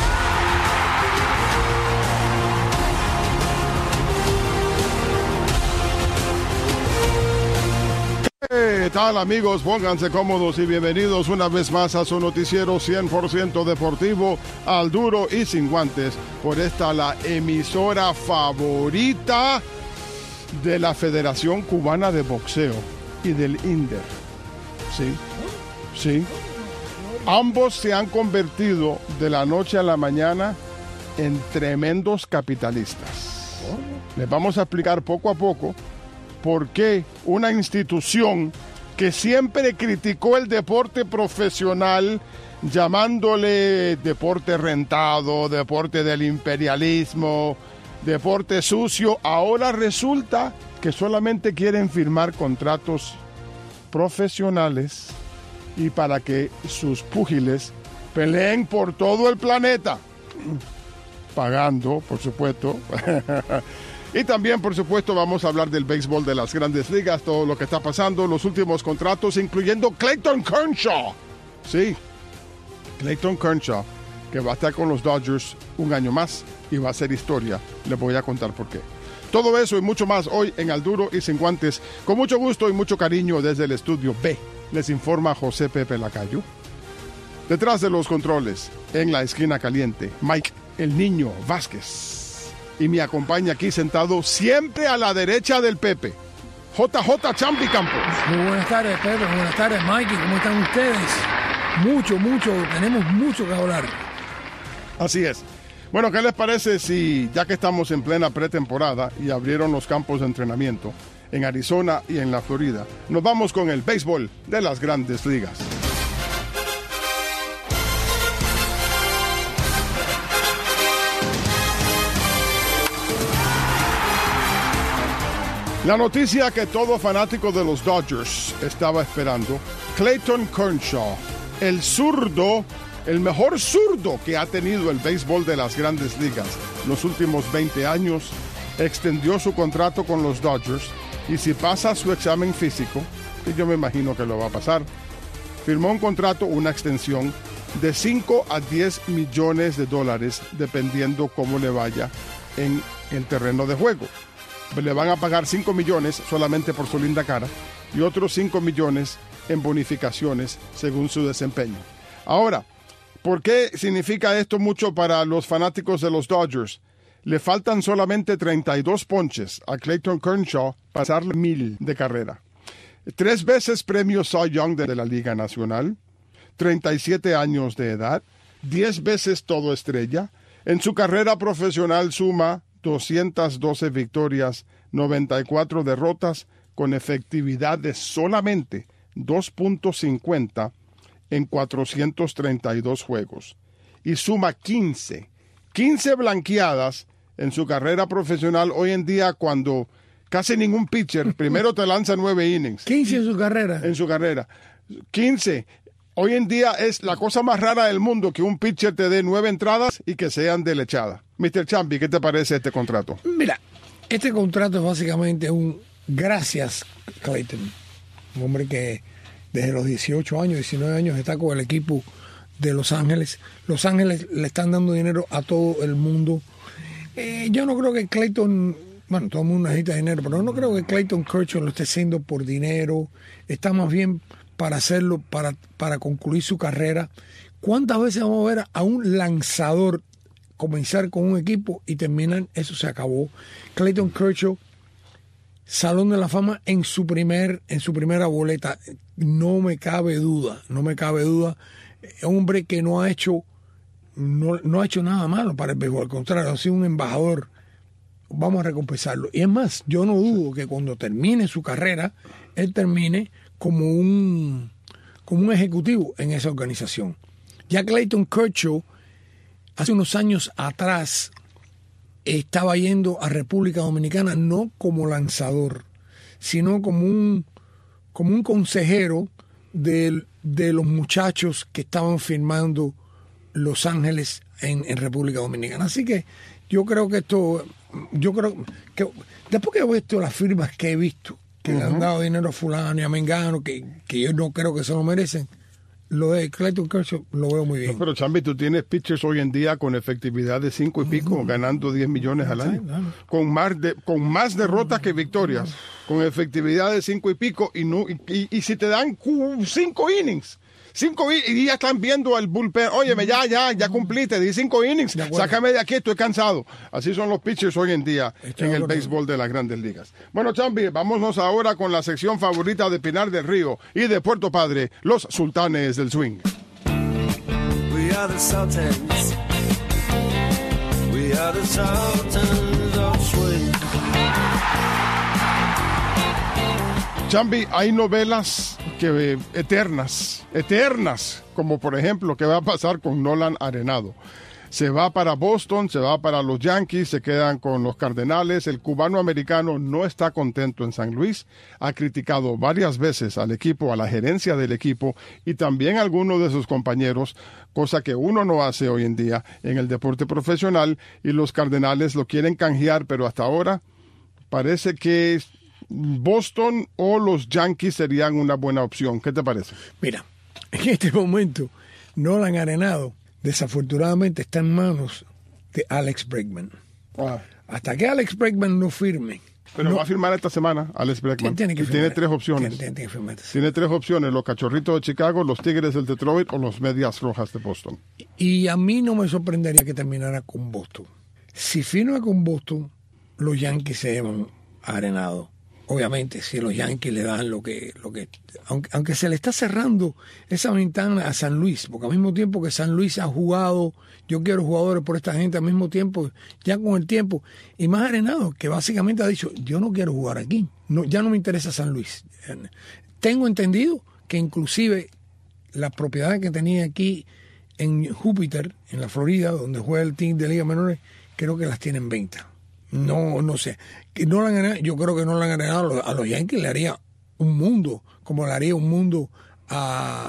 ¿Qué tal, amigos? Pónganse cómodos y bienvenidos una vez más a su noticiero cien por ciento deportivo, Al Duro y Sin Guantes, por esta la emisora favorita de la Federación Cubana de Boxeo y del INDER. Sí, sí. Ambos se han convertido de la noche a la mañana en tremendos capitalistas. Les vamos a explicar poco a poco por qué una institución que siempre criticó el deporte profesional, llamándole deporte rentado, deporte del imperialismo, deporte sucio, ahora resulta que solamente quieren firmar contratos profesionales y para que sus púgiles peleen por todo el planeta, pagando, por supuesto. Y también, por supuesto, vamos a hablar del béisbol de las Grandes Ligas, todo lo que está pasando, los últimos contratos, incluyendo Clayton Kershaw. Sí, Clayton Kershaw, que va a estar con los Dodgers un año más y va a hacer historia. Les voy a contar por qué. Todo eso y mucho más hoy en Al Duro y Sin Guantes. Con mucho gusto y mucho cariño desde el estudio B, les informa José Pepe Lacayo. Detrás de los controles, en la esquina caliente, Mike el Niño Vázquez. Y me acompaña aquí sentado siempre a la derecha del Pepe, J J Champi Campos. Muy buenas tardes, Pepe. Buenas tardes, Mikey. ¿Cómo están ustedes? Mucho, mucho. Tenemos mucho que hablar. Así es. Bueno, ¿qué les parece si, ya que estamos en plena pretemporada y abrieron los campos de entrenamiento en Arizona y en la Florida, nos vamos con el béisbol de las Grandes Ligas? La noticia que todo fanático de los Dodgers estaba esperando: Clayton Kershaw, el zurdo, el mejor zurdo que ha tenido el béisbol de las Grandes Ligas los últimos veinte años, extendió su contrato con los Dodgers y si pasa su examen físico, que yo me imagino que lo va a pasar, firmó un contrato, una extensión de cinco a diez millones de dólares dependiendo cómo le vaya en el terreno de juego. Le van a pagar cinco millones solamente por su linda cara y otros cinco millones en bonificaciones según su desempeño. Ahora, ¿por qué significa esto mucho para los fanáticos de los Dodgers? Le faltan solamente treinta y dos ponches a Clayton Kershaw para pasar mil de carrera. Tres veces premio Cy Young de la Liga Nacional, treinta y siete años de edad, diez veces todo estrella. En su carrera profesional suma doscientas doce victorias, noventa y cuatro derrotas, con efectividad de solamente dos punto cincuenta en cuatrocientos treinta y dos juegos. Y suma quince, quince blanqueadas en su carrera profesional hoy en día, cuando casi ningún pitcher primero te lanza nueve innings. quince en su carrera. En su carrera. quince. Hoy en día es la cosa más rara del mundo que un pitcher te dé nueve entradas y que sean de lechada. mister Champi, ¿qué te parece este contrato? Mira, este contrato es básicamente un gracias, Clayton. Un hombre que desde los dieciocho años, diecinueve años está con el equipo de Los Ángeles. Los Ángeles le están dando dinero a todo el mundo. Eh, yo no creo que Clayton, bueno, todo el mundo necesita dinero, pero no creo que Clayton Kershaw lo esté haciendo por dinero. Está más bien para hacerlo, para, para concluir su carrera. ¿Cuántas veces vamos a ver a un lanzador comenzar con un equipo y terminan? Eso se acabó. Clayton Kershaw, Salón de la Fama en su primer, en su primera boleta. No me cabe duda, no me cabe duda. Un hombre que no ha hecho no, no ha hecho nada malo para el béisbol, al contrario, ha sido un embajador. Vamos a recompensarlo. Y es más, yo no dudo que cuando termine su carrera, él termine como un, como un ejecutivo en esa organización. Ya Clayton Kershaw, hace unos años atrás, estaba yendo a República Dominicana no como lanzador, sino como un, como un consejero de, de los muchachos que estaban firmando Los Ángeles en, en República Dominicana. Así que yo creo que esto, yo creo que después que he visto las firmas que he visto, que uh-huh. le han dado dinero a fulano y a mengano, que, que yo no creo que se lo merecen, lo de Clayton Kershaw lo veo muy bien. No, pero Chambi, tú tienes pitchers hoy en día con efectividad de cinco y pico, uh-huh. ganando diez millones al año, sí, con más de, con más derrotas que victorias, con efectividad de cinco y pico, y no y, y, y si te dan cinco innings, cinco innings, y ya están viendo al bullpen, óyeme, ya, ya, ya cumpliste, di cinco innings, sácame de aquí, estoy cansado. Así son los pitchers hoy en día Estoy en el béisbol de las Grandes Ligas. Bueno, Chambi, vámonos ahora con la sección favorita de Pinar del Río y de Puerto Padre, los Sultanes del Swing. We are the Sultans. We are the Sultans of Swing. Chambi, hay novelas que eternas, eternas, como por ejemplo, ¿qué va a pasar con Nolan Arenado? Se va para Boston, se va para los Yankees, se quedan con los Cardenales. El cubano-americano no está contento en San Luis, ha criticado varias veces al equipo, a la gerencia del equipo y también a algunos de sus compañeros, cosa que uno no hace hoy en día en el deporte profesional, y los Cardenales lo quieren canjear, pero hasta ahora parece que Boston o los Yankees serían una buena opción. ¿Qué te parece? Mira, en este momento Nolan Arenado desafortunadamente está en manos de Alex Bregman. Ah. Hasta que Alex Bregman no firme. Pero no, va a firmar esta semana Alex Bregman. Tiene, que y firmar, tiene tres opciones. Tiene, tiene, tiene tiene tres opciones: los Cachorritos de Chicago, los Tigres del Detroit o los Medias Rojas de Boston. Y a mí no me sorprendería que terminara con Boston. Si firma con Boston, los Yankees se llevan a Arenado. Obviamente, si los Yankees le dan lo que... lo que aunque, aunque se le está cerrando esa ventana a San Luis, porque al mismo tiempo que San Luis ha jugado, yo quiero jugadores por esta gente, al mismo tiempo, ya con el tiempo, y más Arenado, que básicamente ha dicho, yo no quiero jugar aquí, no, ya no me interesa San Luis. Tengo entendido que inclusive las propiedades que tenía aquí en Júpiter, en la Florida, donde juega el team de Liga Menores, creo que las tienen en venta. No, no sé. No la han, yo creo que no le han ganado a los Yankees, le haría un mundo, como le haría un mundo a,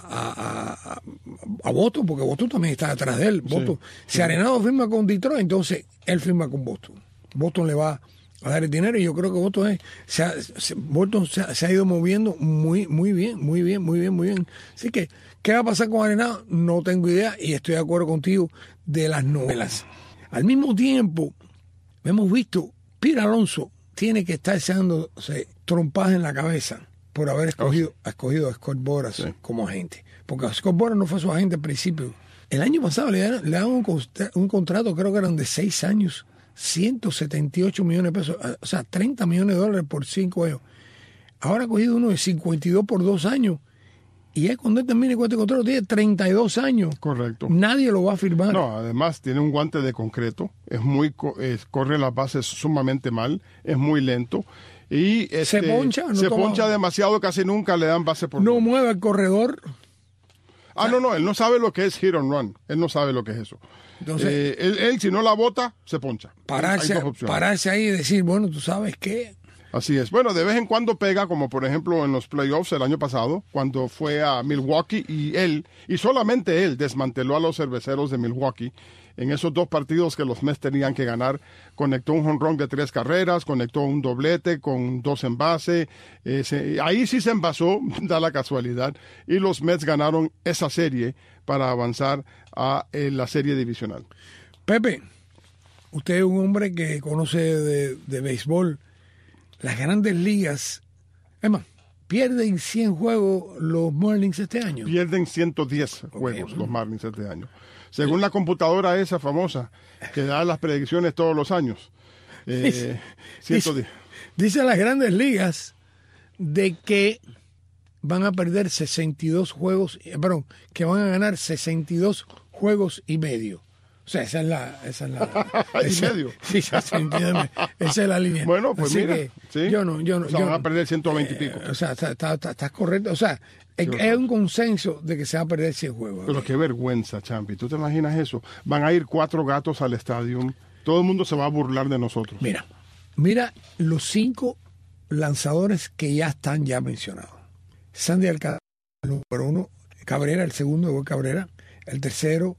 a, a, a Boston, porque Boston también está detrás de él. Boston, sí, si sí. Arenado firma con Detroit, entonces él firma con Boston. Boston le va a dar el dinero y yo creo que Boston, es, se, ha, se, Boston se, ha, se ha ido moviendo muy, muy bien, muy bien, muy bien, muy bien. Así que, ¿qué va a pasar con Arenado? No tengo idea y estoy de acuerdo contigo de las novelas. Al mismo tiempo, hemos visto, Pete Alonso tiene que estar echándose trompadas en la cabeza por haber escogido, oh, sí. escogido a Scott Boras sí. como agente. Porque Scott Boras no fue su agente al principio. El año pasado le dieron, le dieron un, un contrato, creo que eran de seis años, ciento setenta y ocho millones de pesos, o sea, treinta millones de dólares por cinco años. Ahora ha cogido uno de cincuenta y dos por dos años. Y es cuando él termine con este contrato, tiene treinta y dos años. Correcto. Nadie lo va a firmar. No, además tiene un guante de concreto, es muy es, corre las bases sumamente mal, es muy lento. Y este, se poncha, no se toma, poncha demasiado, casi nunca le dan base por no gol. Mueve el corredor. Ah, no, no, él no sabe lo que es hit and run. Él no sabe lo que es eso. Entonces, eh, él, él, si no la bota, se poncha. Pararse, pararse ahí y decir, bueno, tú sabes qué. Así es. Bueno, de vez en cuando pega, como por ejemplo en los playoffs el año pasado, cuando fue a Milwaukee y él, y solamente él, desmanteló a los cerveceros de Milwaukee. En esos dos partidos que los Mets tenían que ganar, conectó un jonrón de tres carreras, conectó un doblete con dos en base. Eh, se, ahí sí se envasó, da la casualidad, y los Mets ganaron esa serie para avanzar a eh, la serie divisional. Pepe, usted es un hombre que conoce de, de béisbol. Las Grandes Ligas, es más, pierden cien juegos los Marlins este año. Pierden ciento diez juegos okay, los Marlins este año. Según la computadora esa famosa, que da las predicciones todos los años. Eh, ciento diez. Dice, dice las Grandes Ligas de que van a perder sesenta y dos juegos, perdón, que van a ganar sesenta y dos juegos y medio. O sea, esa es la... Esa es la Y esa- medio. Sí, ya se entiende. Esa es la línea. Bueno, pues Así mira, que sí. yo no, yo no. O sea, yo van a no. perder ciento veinte y pico. Eh, o sea, está, está, está- está correcto. O sea, es, es un consenso de que se va a perder ese juego. Pero qué vergüenza, Champi. ¿Tú te imaginas eso? Van a ir cuatro gatos al estadio. Todo el mundo se va a burlar de nosotros. Mira, mira los cinco lanzadores que ya están ya mencionados. Sandy Alcázar, el número uno. Cabrera, el segundo, Evoy Cabrera. El tercero,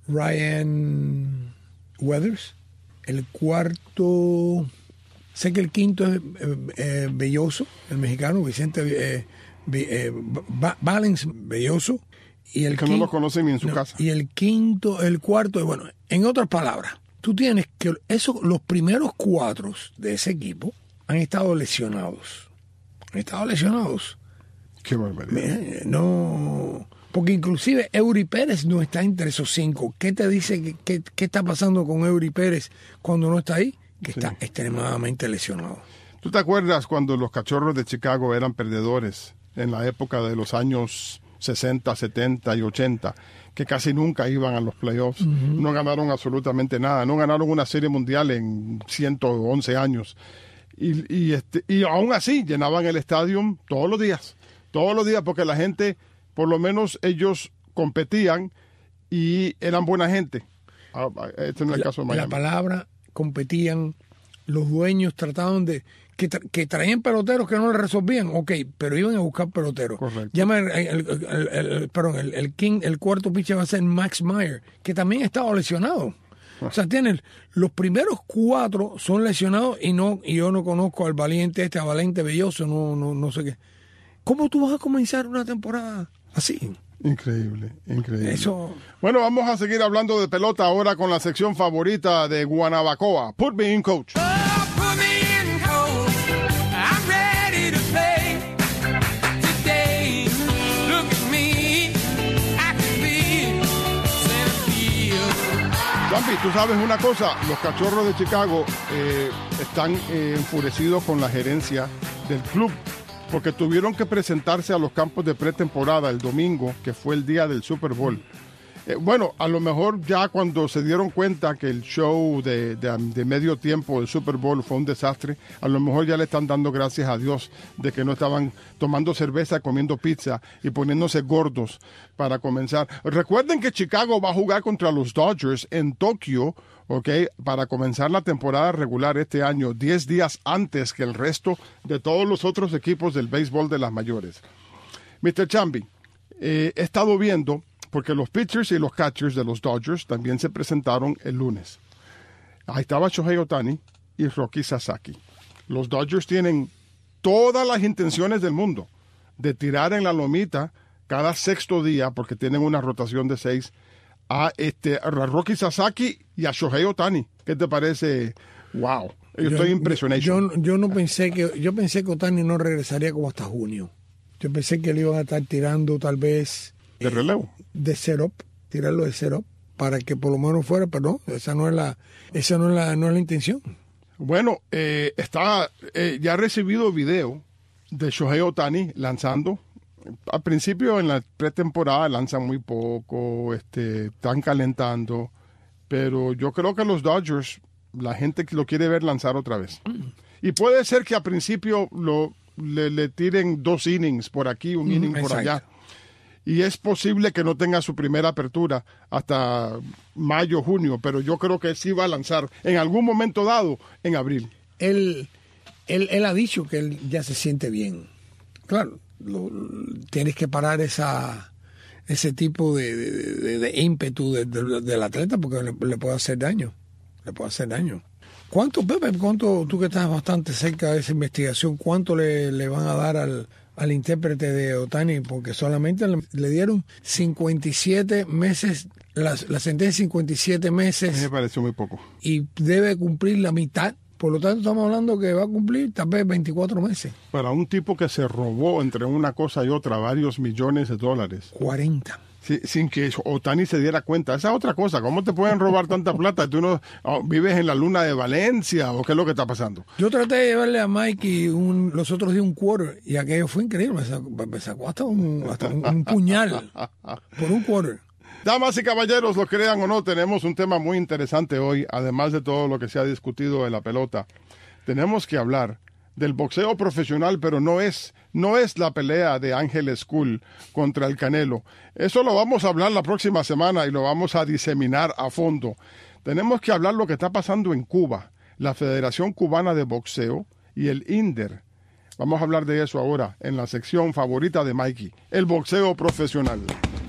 Ryan Weathers. El cuarto, sé que el quinto es eh, eh, Belloso, el mexicano, Vicente eh, eh, Va- Valens Belloso. Y el Que no quin- lo conocen ni en su no, casa. Y el quinto, el cuarto, bueno, en otras palabras, tú tienes que eso, los primeros cuatro de ese equipo han estado lesionados. Han estado lesionados. Qué barbaridad. Eh, No, porque inclusive Eury Pérez no está entre esos cinco. ¿Qué te dice que, que- qué está pasando con Eury Pérez cuando no está ahí? Que Sí. está extremadamente lesionado. ¿Tú te acuerdas cuando los Cachorros de Chicago eran perdedores en la época de los años sesenta, setenta y ochenta? Que casi nunca iban a los playoffs. No ganaron absolutamente nada. No ganaron una serie mundial en ciento once años. Y, y, este, y aún así llenaban el estadio todos los días. Todos los días porque la gente, por lo menos ellos competían y eran buena gente. Ah, Este no es el caso de La Miami. palabra competían, los dueños trataban de que, tra- que traían peloteros que no le resolvían, ok, pero iban a buscar peloteros. Correcto. Llama el, el- el- el- el- perdón, el, el king, el cuarto pitcher va a ser Max Meyer, que también estaba lesionado. O sea, tienen los primeros cuatro son lesionados y no y yo no conozco al valiente este, a Valente Belloso, no no no sé qué. ¿Cómo tú vas a comenzar una temporada así? Increíble, increíble. Eso. Bueno, vamos a seguir hablando de pelota ahora con la sección favorita de Guanabacoa. Put me in, coach. Oh, put me in cold. I'm ready to play today. Look at me. I can be center field. Juanpi, tú sabes una cosa, los Cachorros de Chicago eh, están eh, enfurecidos con la gerencia del club porque tuvieron que presentarse a los campos de pretemporada el domingo, que fue el día del Super Bowl. Eh, bueno, a lo mejor ya cuando se dieron cuenta que el show de, de- de medio tiempo del Super Bowl fue un desastre, a lo mejor ya le están dando gracias a Dios de que no estaban tomando cerveza, comiendo pizza y poniéndose gordos para comenzar. Recuerden que Chicago va a jugar contra los Dodgers en Tokio, ¿ok? Para comenzar la temporada regular este año, diez días antes que el resto de todos los otros equipos del béisbol de las mayores. mister Chambi, eh, he estado viendo, porque los pitchers y los catchers de los Dodgers también se presentaron el lunes. Ahí estaba Shohei Ohtani y Roki Sasaki. Los Dodgers tienen todas las intenciones del mundo de tirar en la lomita cada sexto día, porque tienen una rotación de seis, a, este, a Roki Sasaki y a Shohei Ohtani. ¿Qué te parece? Wow. Yo, estoy impresionado. Yo, yo no pensé que yo pensé que Ohtani no regresaría como hasta junio. Yo pensé que le iban a estar tirando tal vez de relevo. de setup, tirarlo de setup para que por lo menos fuera, pero no, esa no es la esa no es la no es la intención. Bueno, eh, está eh, ya ha recibido video de Shohei Ohtani lanzando. Al principio en la pretemporada lanzan muy poco, este, están calentando, pero yo creo que los Dodgers, la gente lo quiere ver lanzar otra vez. Y puede ser que al principio lo, le, le tiren dos innings por aquí, un inning por exacto. allá. Y es posible que no tenga su primera apertura hasta mayo, junio, pero yo creo que sí va a lanzar en algún momento dado en abril. Él, él, él ha dicho que él ya se siente bien. Claro, lo- tienes que parar esa ese tipo de, de, de- de ímpetu de- de- del atleta porque le, le puede hacer daño. Le puede hacer daño. ¿Cuánto, Pepe, cuánto, tú que estás bastante cerca de esa investigación, cuánto le, le van a dar al, al intérprete de Ohtani? Porque solamente le, le dieron cincuenta y siete meses, la, la sentencia cincuenta y siete Me meses pareció muy poco. y debe cumplir la mitad. Por lo tanto, estamos hablando que va a cumplir tal vez veinticuatro meses. Para un tipo que se robó entre una cosa y otra varios millones de dólares, cuarenta. sí, sin que Ohtani se diera cuenta. Esa es otra cosa. ¿Cómo te pueden robar tanta plata? ¿Tú no oh, vives en la luna de Valencia o qué es lo que está pasando? Yo traté de llevarle a Mike un, los otros días un quarter y aquello fue increíble. Me sacó, me sacó hasta, un, hasta un, un puñal por un quarter. Damas y caballeros, lo crean o no, tenemos un tema muy interesante hoy, además de todo lo que se ha discutido de la pelota. Tenemos que hablar del boxeo profesional, pero no es, no es la pelea de Ángel School contra el Canelo. Eso lo vamos a hablar la próxima semana y lo vamos a diseminar a fondo. Tenemos que hablar lo que está pasando en Cuba, la Federación Cubana de Boxeo y el INDER. Vamos a hablar de eso ahora en la sección favorita de Mikey, el boxeo profesional.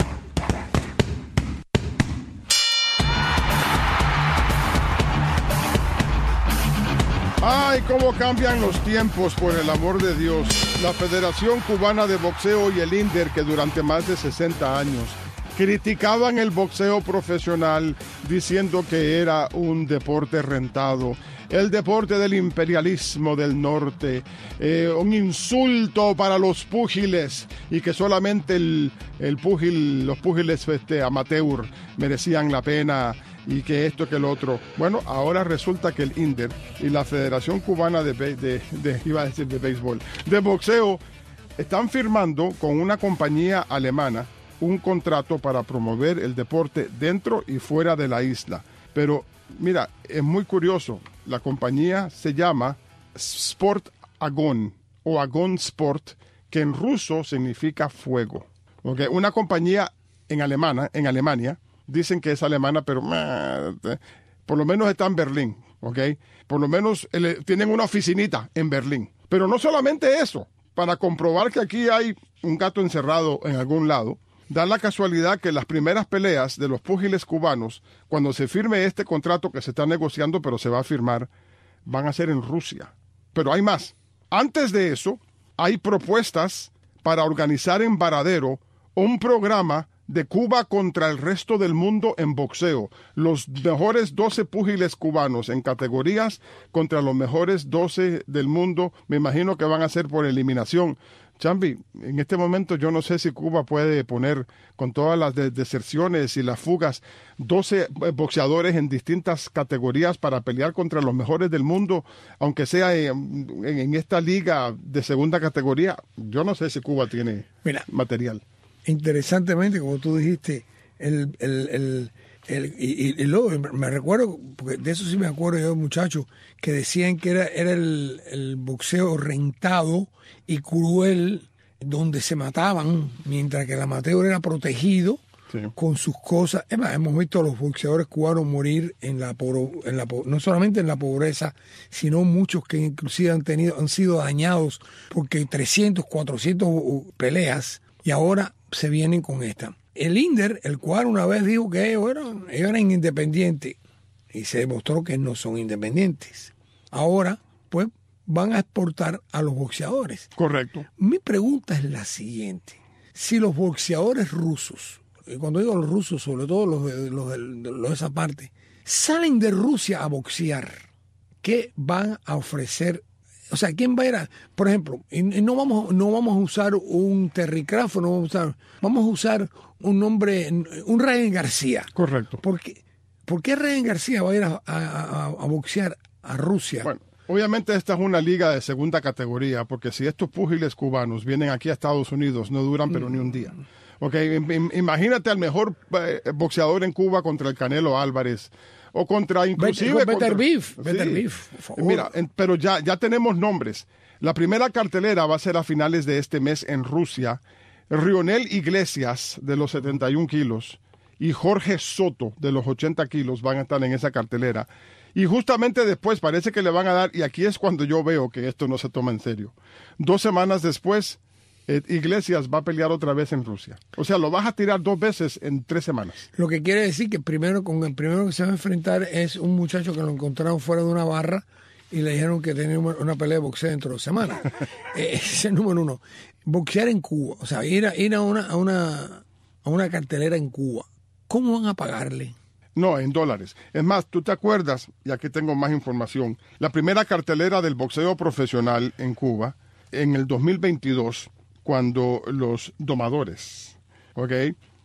¡Ay, cómo cambian los tiempos, por el amor de Dios! La Federación Cubana de Boxeo y el INDER, que durante más de sesenta años criticaban el boxeo profesional diciendo que era un deporte rentado, el deporte del imperialismo del norte, eh, un insulto para los púgiles y que solamente el, el púgil, los púgiles este, amateur merecían la pena y que esto que el otro. Bueno, ahora resulta que el INDER y la Federación Cubana de, de, de, de iba a decir de béisbol, de boxeo, están firmando con una compañía alemana un contrato para promover el deporte dentro y fuera de la isla. Pero mira, es muy curioso. La compañía se llama Sport Agon o Agon Sport, que en ruso significa fuego. ¿Okay? Una compañía en alemana, en Alemania, dicen que es alemana, pero eh, por lo menos está en Berlín. ¿Okay? Por lo menos eh, tienen una oficinita en Berlín. Pero no solamente eso, para comprobar que aquí hay un gato encerrado en algún lado, da la casualidad que las primeras peleas de los púgiles cubanos, cuando se firme este contrato que se está negociando, pero se va a firmar, van a ser en Rusia. Pero hay más. Antes de eso, hay propuestas para organizar en Varadero un programa de Cuba contra el resto del mundo en boxeo. Los mejores doce púgiles cubanos en categorías contra los mejores doce del mundo. Me imagino que van a ser por eliminación. Chambi, en este momento yo no sé si Cuba puede poner, con todas las de deserciones y las fugas, doce boxeadores en distintas categorías para pelear contra los mejores del mundo, aunque sea en, en, en esta liga de segunda categoría. Yo no sé si Cuba tiene Mira, material. Interesantemente, como tú dijiste, el, el, el, el, y, y, y luego me recuerdo, porque de eso sí me acuerdo yo, muchachos, que decían que era, era el, el boxeo rentado y cruel, donde se mataban, mientras que el amateur era protegido sí. con sus cosas. Es más, hemos visto a los boxeadores cubanos morir en la, en la no solamente en la pobreza, sino muchos que inclusive han tenido han sido dañados porque trescientos, cuatrocientas peleas y ahora se vienen con esta. El INDER, el cual una vez dijo que ellos eran, ellos eran independientes y se demostró que no son independientes. Ahora, pues, van a exportar a los boxeadores. Correcto. Mi pregunta es la siguiente. Si los boxeadores rusos, y cuando digo los rusos, sobre todo los de, los de, los de esa parte, salen de Rusia a boxear, ¿qué van a ofrecer? O sea, ¿quién va a ir a...? Por ejemplo, y no vamos, no vamos a usar un Terry Crawford, no vamos a usar... Vamos a usar un nombre, un Ryan García. Correcto. ¿Por qué, ¿por qué Ryan García va a ir a, a, a, a boxear a Rusia? Bueno, obviamente esta es una liga de segunda categoría, porque si estos púgiles cubanos vienen aquí a Estados Unidos, no duran pero mm. ni un día. Okay, imagínate al mejor boxeador en Cuba contra el Canelo Álvarez, o contra inclusive... Better contra, Beef, sí. Better Beef, por favor. Mira, en, pero ya, ya tenemos nombres. La primera cartelera va a ser a finales de este mes en Rusia. Rionel Iglesias, de los setenta y un kilos, y Jorge Soto, de los ochenta kilos, van a estar en esa cartelera. Y justamente después parece que le van a dar, y aquí es cuando yo veo que esto no se toma en serio. Dos semanas después, eh, Iglesias va a pelear otra vez en Rusia. O sea, lo vas a tirar dos veces en tres semanas. Lo que quiere decir que primero, con el primero que se va a enfrentar es un muchacho que lo encontraron fuera de una barra y le dijeron que tenía una pelea de boxeo dentro de dos semanas. eh, ese es el número uno. Boxear en Cuba, o sea, ir a, ir a, una, a, una, a una cartelera en Cuba. ¿Cómo van a pagarle? No, en dólares. Es más, tú te acuerdas, y aquí tengo más información, la primera cartelera del boxeo profesional en Cuba, en el dos mil veintidós, cuando los domadores, ¿ok?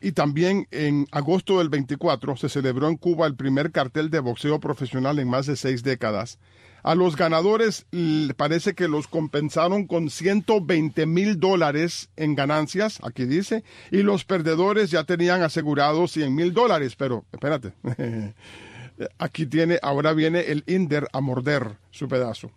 Y también en agosto del veinticuatro se celebró en Cuba el primer cartel de boxeo profesional en más de seis décadas. A los ganadores parece que los compensaron con ciento veinte mil dólares en ganancias, aquí dice, y los perdedores ya tenían asegurados cien mil dólares, pero espérate, aquí tiene, ahora viene el Inder a morder su pedazo.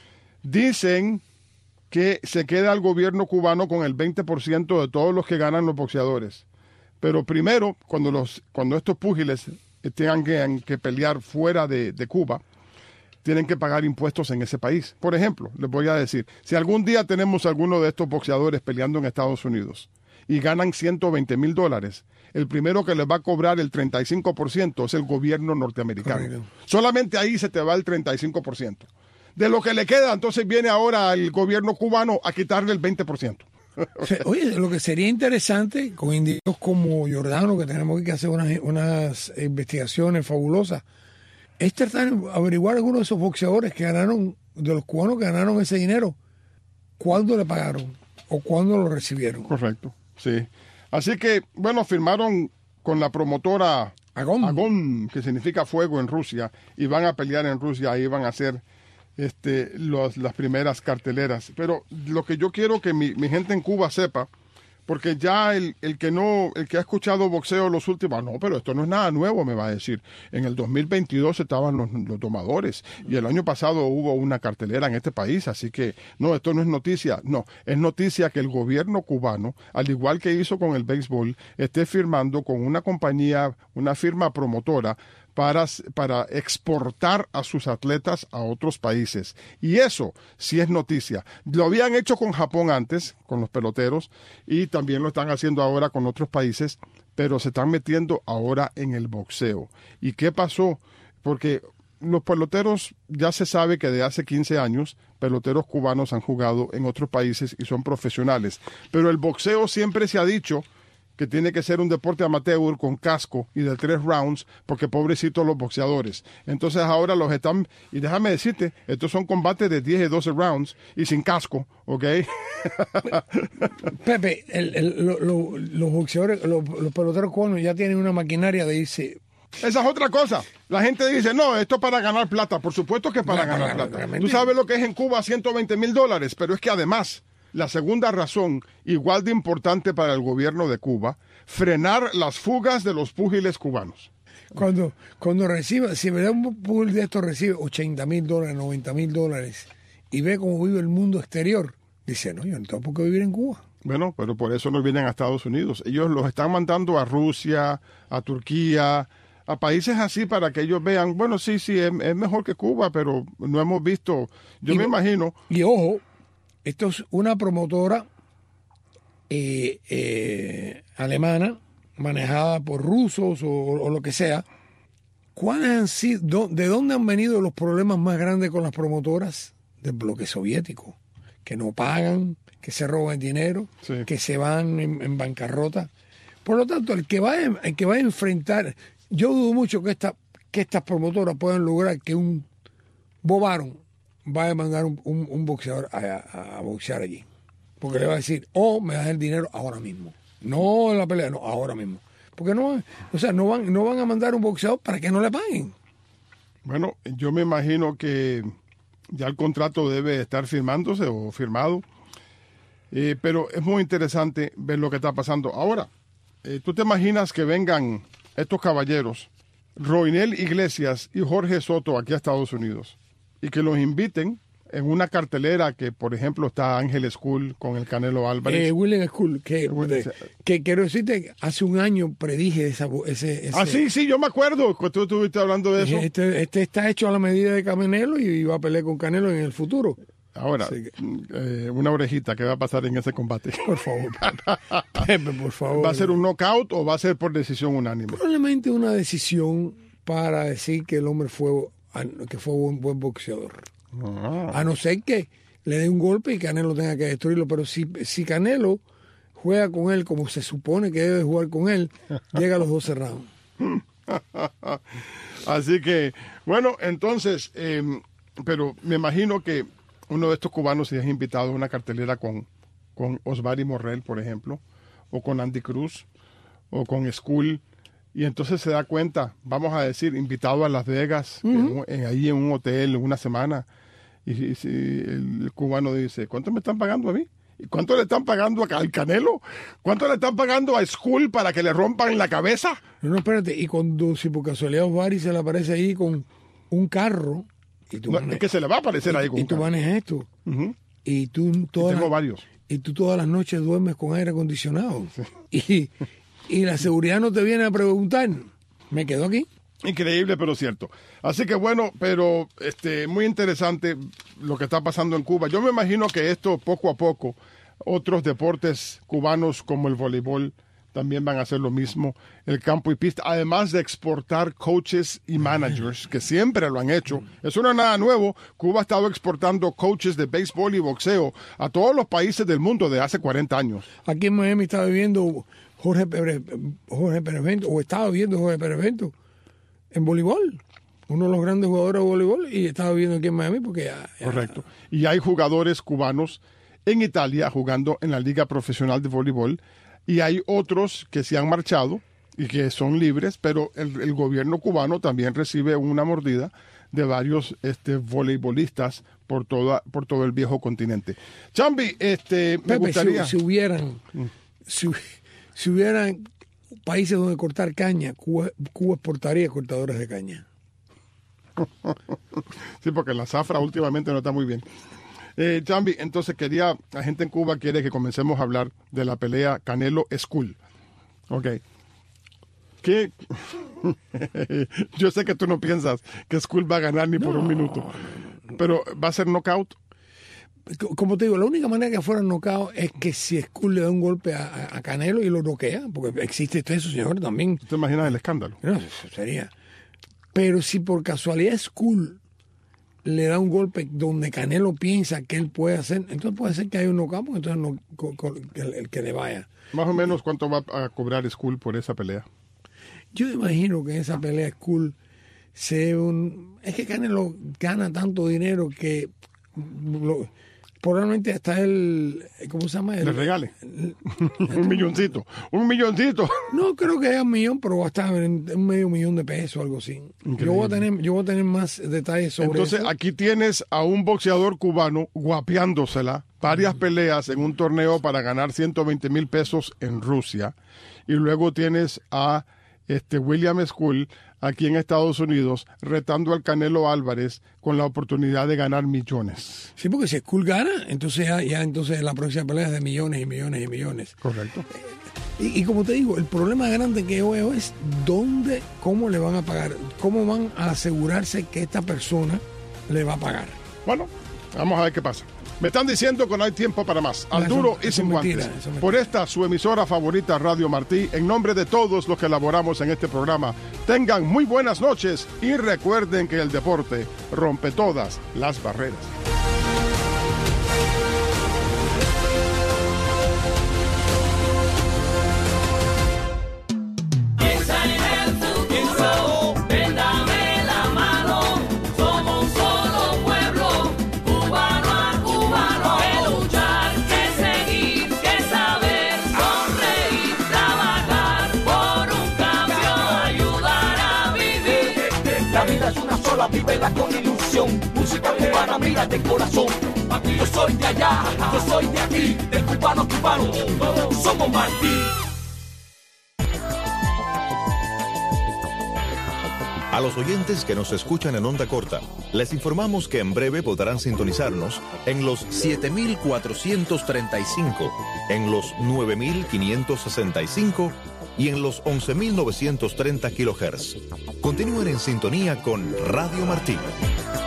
Dicen que se queda el gobierno cubano con el veinte por ciento de todos los que ganan los boxeadores. Pero primero, cuando, los, cuando estos púgiles tengan que, que pelear fuera de, de Cuba, tienen que pagar impuestos en ese país. Por ejemplo, les voy a decir, si algún día tenemos alguno de estos boxeadores peleando en Estados Unidos y ganan ciento veinte mil dólares, el primero que les va a cobrar el treinta y cinco por ciento es el gobierno norteamericano. Correcto. Solamente ahí se te va el treinta y cinco por ciento. De lo que le queda, entonces viene ahora el gobierno cubano a quitarle el veinte por ciento. Oye, lo que sería interesante con individuos como Giordano, que tenemos que hacer unas, unas investigaciones fabulosas, es tratar de averiguar algunos de esos boxeadores que ganaron, de los cubanos que ganaron ese dinero, cuándo le pagaron o cuándo lo recibieron. Correcto, sí. Así que, bueno, firmaron con la promotora Agón, Agón, que significa fuego en Rusia, y van a pelear en Rusia, ahí van a hacer este, los, las primeras carteleras. Pero lo que yo quiero que mi, mi gente en Cuba sepa, porque ya el, el que no, el que ha escuchado boxeo los últimos, no, pero esto no es nada nuevo, me va a decir. En el dos mil veintidós estaban los, los domadores y el año pasado hubo una cartelera en este país, así que no, esto no es noticia, no, es noticia que el gobierno cubano, al igual que hizo con el béisbol, esté firmando con una compañía, una firma promotora, Para, para exportar a sus atletas a otros países. Y eso sí es noticia. Lo habían hecho con Japón antes, con los peloteros, y también lo están haciendo ahora con otros países, pero se están metiendo ahora en el boxeo. ¿Y qué pasó? Porque los peloteros, ya se sabe que de hace quince años, peloteros cubanos han jugado en otros países y son profesionales. Pero el boxeo siempre se ha dicho que tiene que ser un deporte amateur con casco y de tres rounds, porque pobrecitos los boxeadores. Entonces ahora los están, y déjame decirte, estos son combates de diez y doce rounds y sin casco, ¿ok? Pepe, el, el, lo, lo, los boxeadores, los, los peloteros cubanos ya tienen una maquinaria de irse. Esa es otra cosa. La gente dice, no, esto es para ganar plata. Por supuesto que es para No, ganar para- plata. para- Tú sabes lo que es en Cuba ciento veinte mil dólares, pero es que además, la segunda razón, igual de importante para el gobierno de Cuba, frenar las fugas de los púgiles cubanos. Cuando, cuando recibe, si verdad un pool de estos recibe ochenta mil dólares, noventa mil dólares y ve cómo vive el mundo exterior, dice, no, yo no tengo por qué vivir en Cuba. Bueno, pero por eso no vienen a Estados Unidos. Ellos los están mandando a Rusia, a Turquía, a países así para que ellos vean, bueno, sí, sí, es, es mejor que Cuba, pero no hemos visto, yo Y- me imagino, Y ojo, esto es una promotora eh, eh, alemana manejada por rusos o, o lo que sea. ¿Cuáles han sido, de dónde han venido los problemas más grandes con las promotoras? Del bloque soviético, que no pagan, que se roban dinero, Sí. que se van en, en bancarrota. Por lo tanto, el que va a, el que va a enfrentar, yo dudo mucho que, esta, que estas promotoras puedan lograr que un Bob Arum vaya a mandar un, un, un boxeador a, a- a boxear allí. Porque le va a decir, o me das el dinero ahora mismo. No en la pelea, no, ahora mismo. Porque no, o sea, no van, no van a mandar un boxeador para que no le paguen. bueno, yo me imagino que ya el contrato debe estar firmándose o firmado, eh, pero es muy interesante ver lo que está pasando. Ahora, eh, ¿tú te imaginas que vengan estos caballeros, Roinel Iglesias y Jorge Soto, aquí a Estados Unidos, y que los inviten en una cartelera que, por ejemplo, está Ángel School con el Canelo Álvarez? Eh, William School, que, William- de- que quiero decirte, hace un año predije esa, ese, ese Ah, sí, sí, yo me acuerdo que tú estuviste hablando de eso. Este, este está hecho a la medida de Canelo y va a pelear con Canelo en el futuro. Ahora, Sí. eh, una orejita, ¿qué va a pasar en ese combate? Por favor, Pepe, Pepe, por favor. ¿Va a ser un knockout o va a ser por decisión unánime? Probablemente una decisión para decir que el hombre fue que fue un buen boxeador. Ah. A no ser que le dé un golpe y Canelo tenga que destruirlo. Pero si, si Canelo juega con él como se supone que debe jugar con él, llega a los doce rounds. Así que, bueno, entonces, eh, pero me imagino que uno de estos cubanos se es invitado a una cartelera con, con Osvaldo Morrell, por ejemplo, o con Andy Cruz, o con school, y entonces se da cuenta, vamos a decir, invitado a Las Vegas, uh-huh. en, en, ahí en un hotel una semana, y, y, y el, el cubano dice, ¿cuánto me están pagando a mí? ¿Y cuánto le están pagando al Canelo? ¿Cuánto le están pagando a School para que le rompan la cabeza? No, no, espérate, y cuando si por casualidad Osvaldo se le aparece ahí con un carro, y tú no, manejas, es que se le va a aparecer y, ahí con y un tú carro. manejas esto, Uh-huh. y tú todas y tengo las, varios. y tú todas las noches duermes con aire acondicionado, sí. y, y la seguridad no te viene a preguntar, ¿me quedo aquí? Increíble, pero cierto. Así que bueno, pero este muy interesante lo que está pasando en Cuba. Yo me imagino que esto poco a poco, otros deportes cubanos como el voleibol también van a hacer lo mismo, el campo y pista, además de exportar coaches y managers, que siempre lo han hecho. Eso no es nada nuevo. Cuba ha estado exportando coaches de béisbol y boxeo a todos los países del mundo de hace cuarenta años. Aquí en Miami está viviendo Jorge Pérez, Jorge Pérez Vento, o estaba viviendo Jorge Pérez Vento en voleibol, uno de los grandes jugadores de voleibol, y estaba viviendo aquí en Miami porque ya, ya... Correcto. Y hay jugadores cubanos en Italia jugando en la Liga Profesional de Voleibol, y hay otros que se han marchado y que son libres, pero el, el gobierno cubano también recibe una mordida de varios este, voleibolistas por toda por todo el viejo continente. Chambi, este, me Pepe, gustaría... Si, si hubieran... Mm. Si, si hubieran países donde cortar caña, Cuba, Cuba exportaría cortadores de caña. Sí, porque la zafra últimamente no está muy bien. Eh, Chambi, entonces quería, la gente en Cuba quiere que comencemos a hablar de la pelea Canelo School. Ok. ¿Qué? Yo sé que tú no piensas que School va a ganar ni no, por un minuto, pero ¿va a ser knockout? Como te digo, la única manera que fuera knockout es que si School le da un golpe a, a Canelo y lo noquea, porque existe eso, señor, también. ¿Te imaginas el escándalo? No, eso sería. Pero si por casualidad School le da un golpe donde Canelo piensa que él puede hacer, entonces puede ser que haya un knockout, entonces no, con, con, el, el que le vaya. Más o menos, ¿cuánto va a cobrar School por esa pelea? Yo imagino que esa pelea School se un... Es que Canelo gana tanto dinero que lo, probablemente hasta él, ¿cómo se llama? El, le regale el, el, un milloncito, un milloncito. No creo que haya un millón, pero va a estar en un medio millón de pesos o algo así. Increíble. Yo voy a tener, yo voy a tener más detalles sobre Entonces, eso. Aquí tienes a un boxeador cubano guapeándosela, varias peleas en un torneo para ganar ciento veinte mil pesos en Rusia, y luego tienes a este William School aquí en Estados Unidos retando al Canelo Álvarez con la oportunidad de ganar millones. Sí, porque si School gana, entonces ya, ya entonces la próxima pelea es de millones y millones y millones. Correcto. Y, y como te digo, el problema grande que yo veo es dónde, cómo le van a pagar, cómo van a asegurarse que esta persona le va a pagar. Bueno, vamos a ver qué pasa. Me están diciendo que no hay tiempo para más. Al duro y sin guantes. Por esta, su emisora favorita, Radio Martí, en nombre de todos los que elaboramos en este programa, tengan muy buenas noches y recuerden que el deporte rompe todas las barreras. Vívela con ilusión, música cubana, mira de corazón. Aquí yo soy de allá, yo soy de aquí, del cubano cubano, todos somos Martí. A los oyentes que nos escuchan en onda corta, les informamos que en breve podrán sintonizarnos en los siete mil cuatrocientos treinta y cinco, en los nueve mil quinientos sesenta y cinco y en los once mil novecientos treinta kilohertz. Continúen en sintonía con Radio Martí.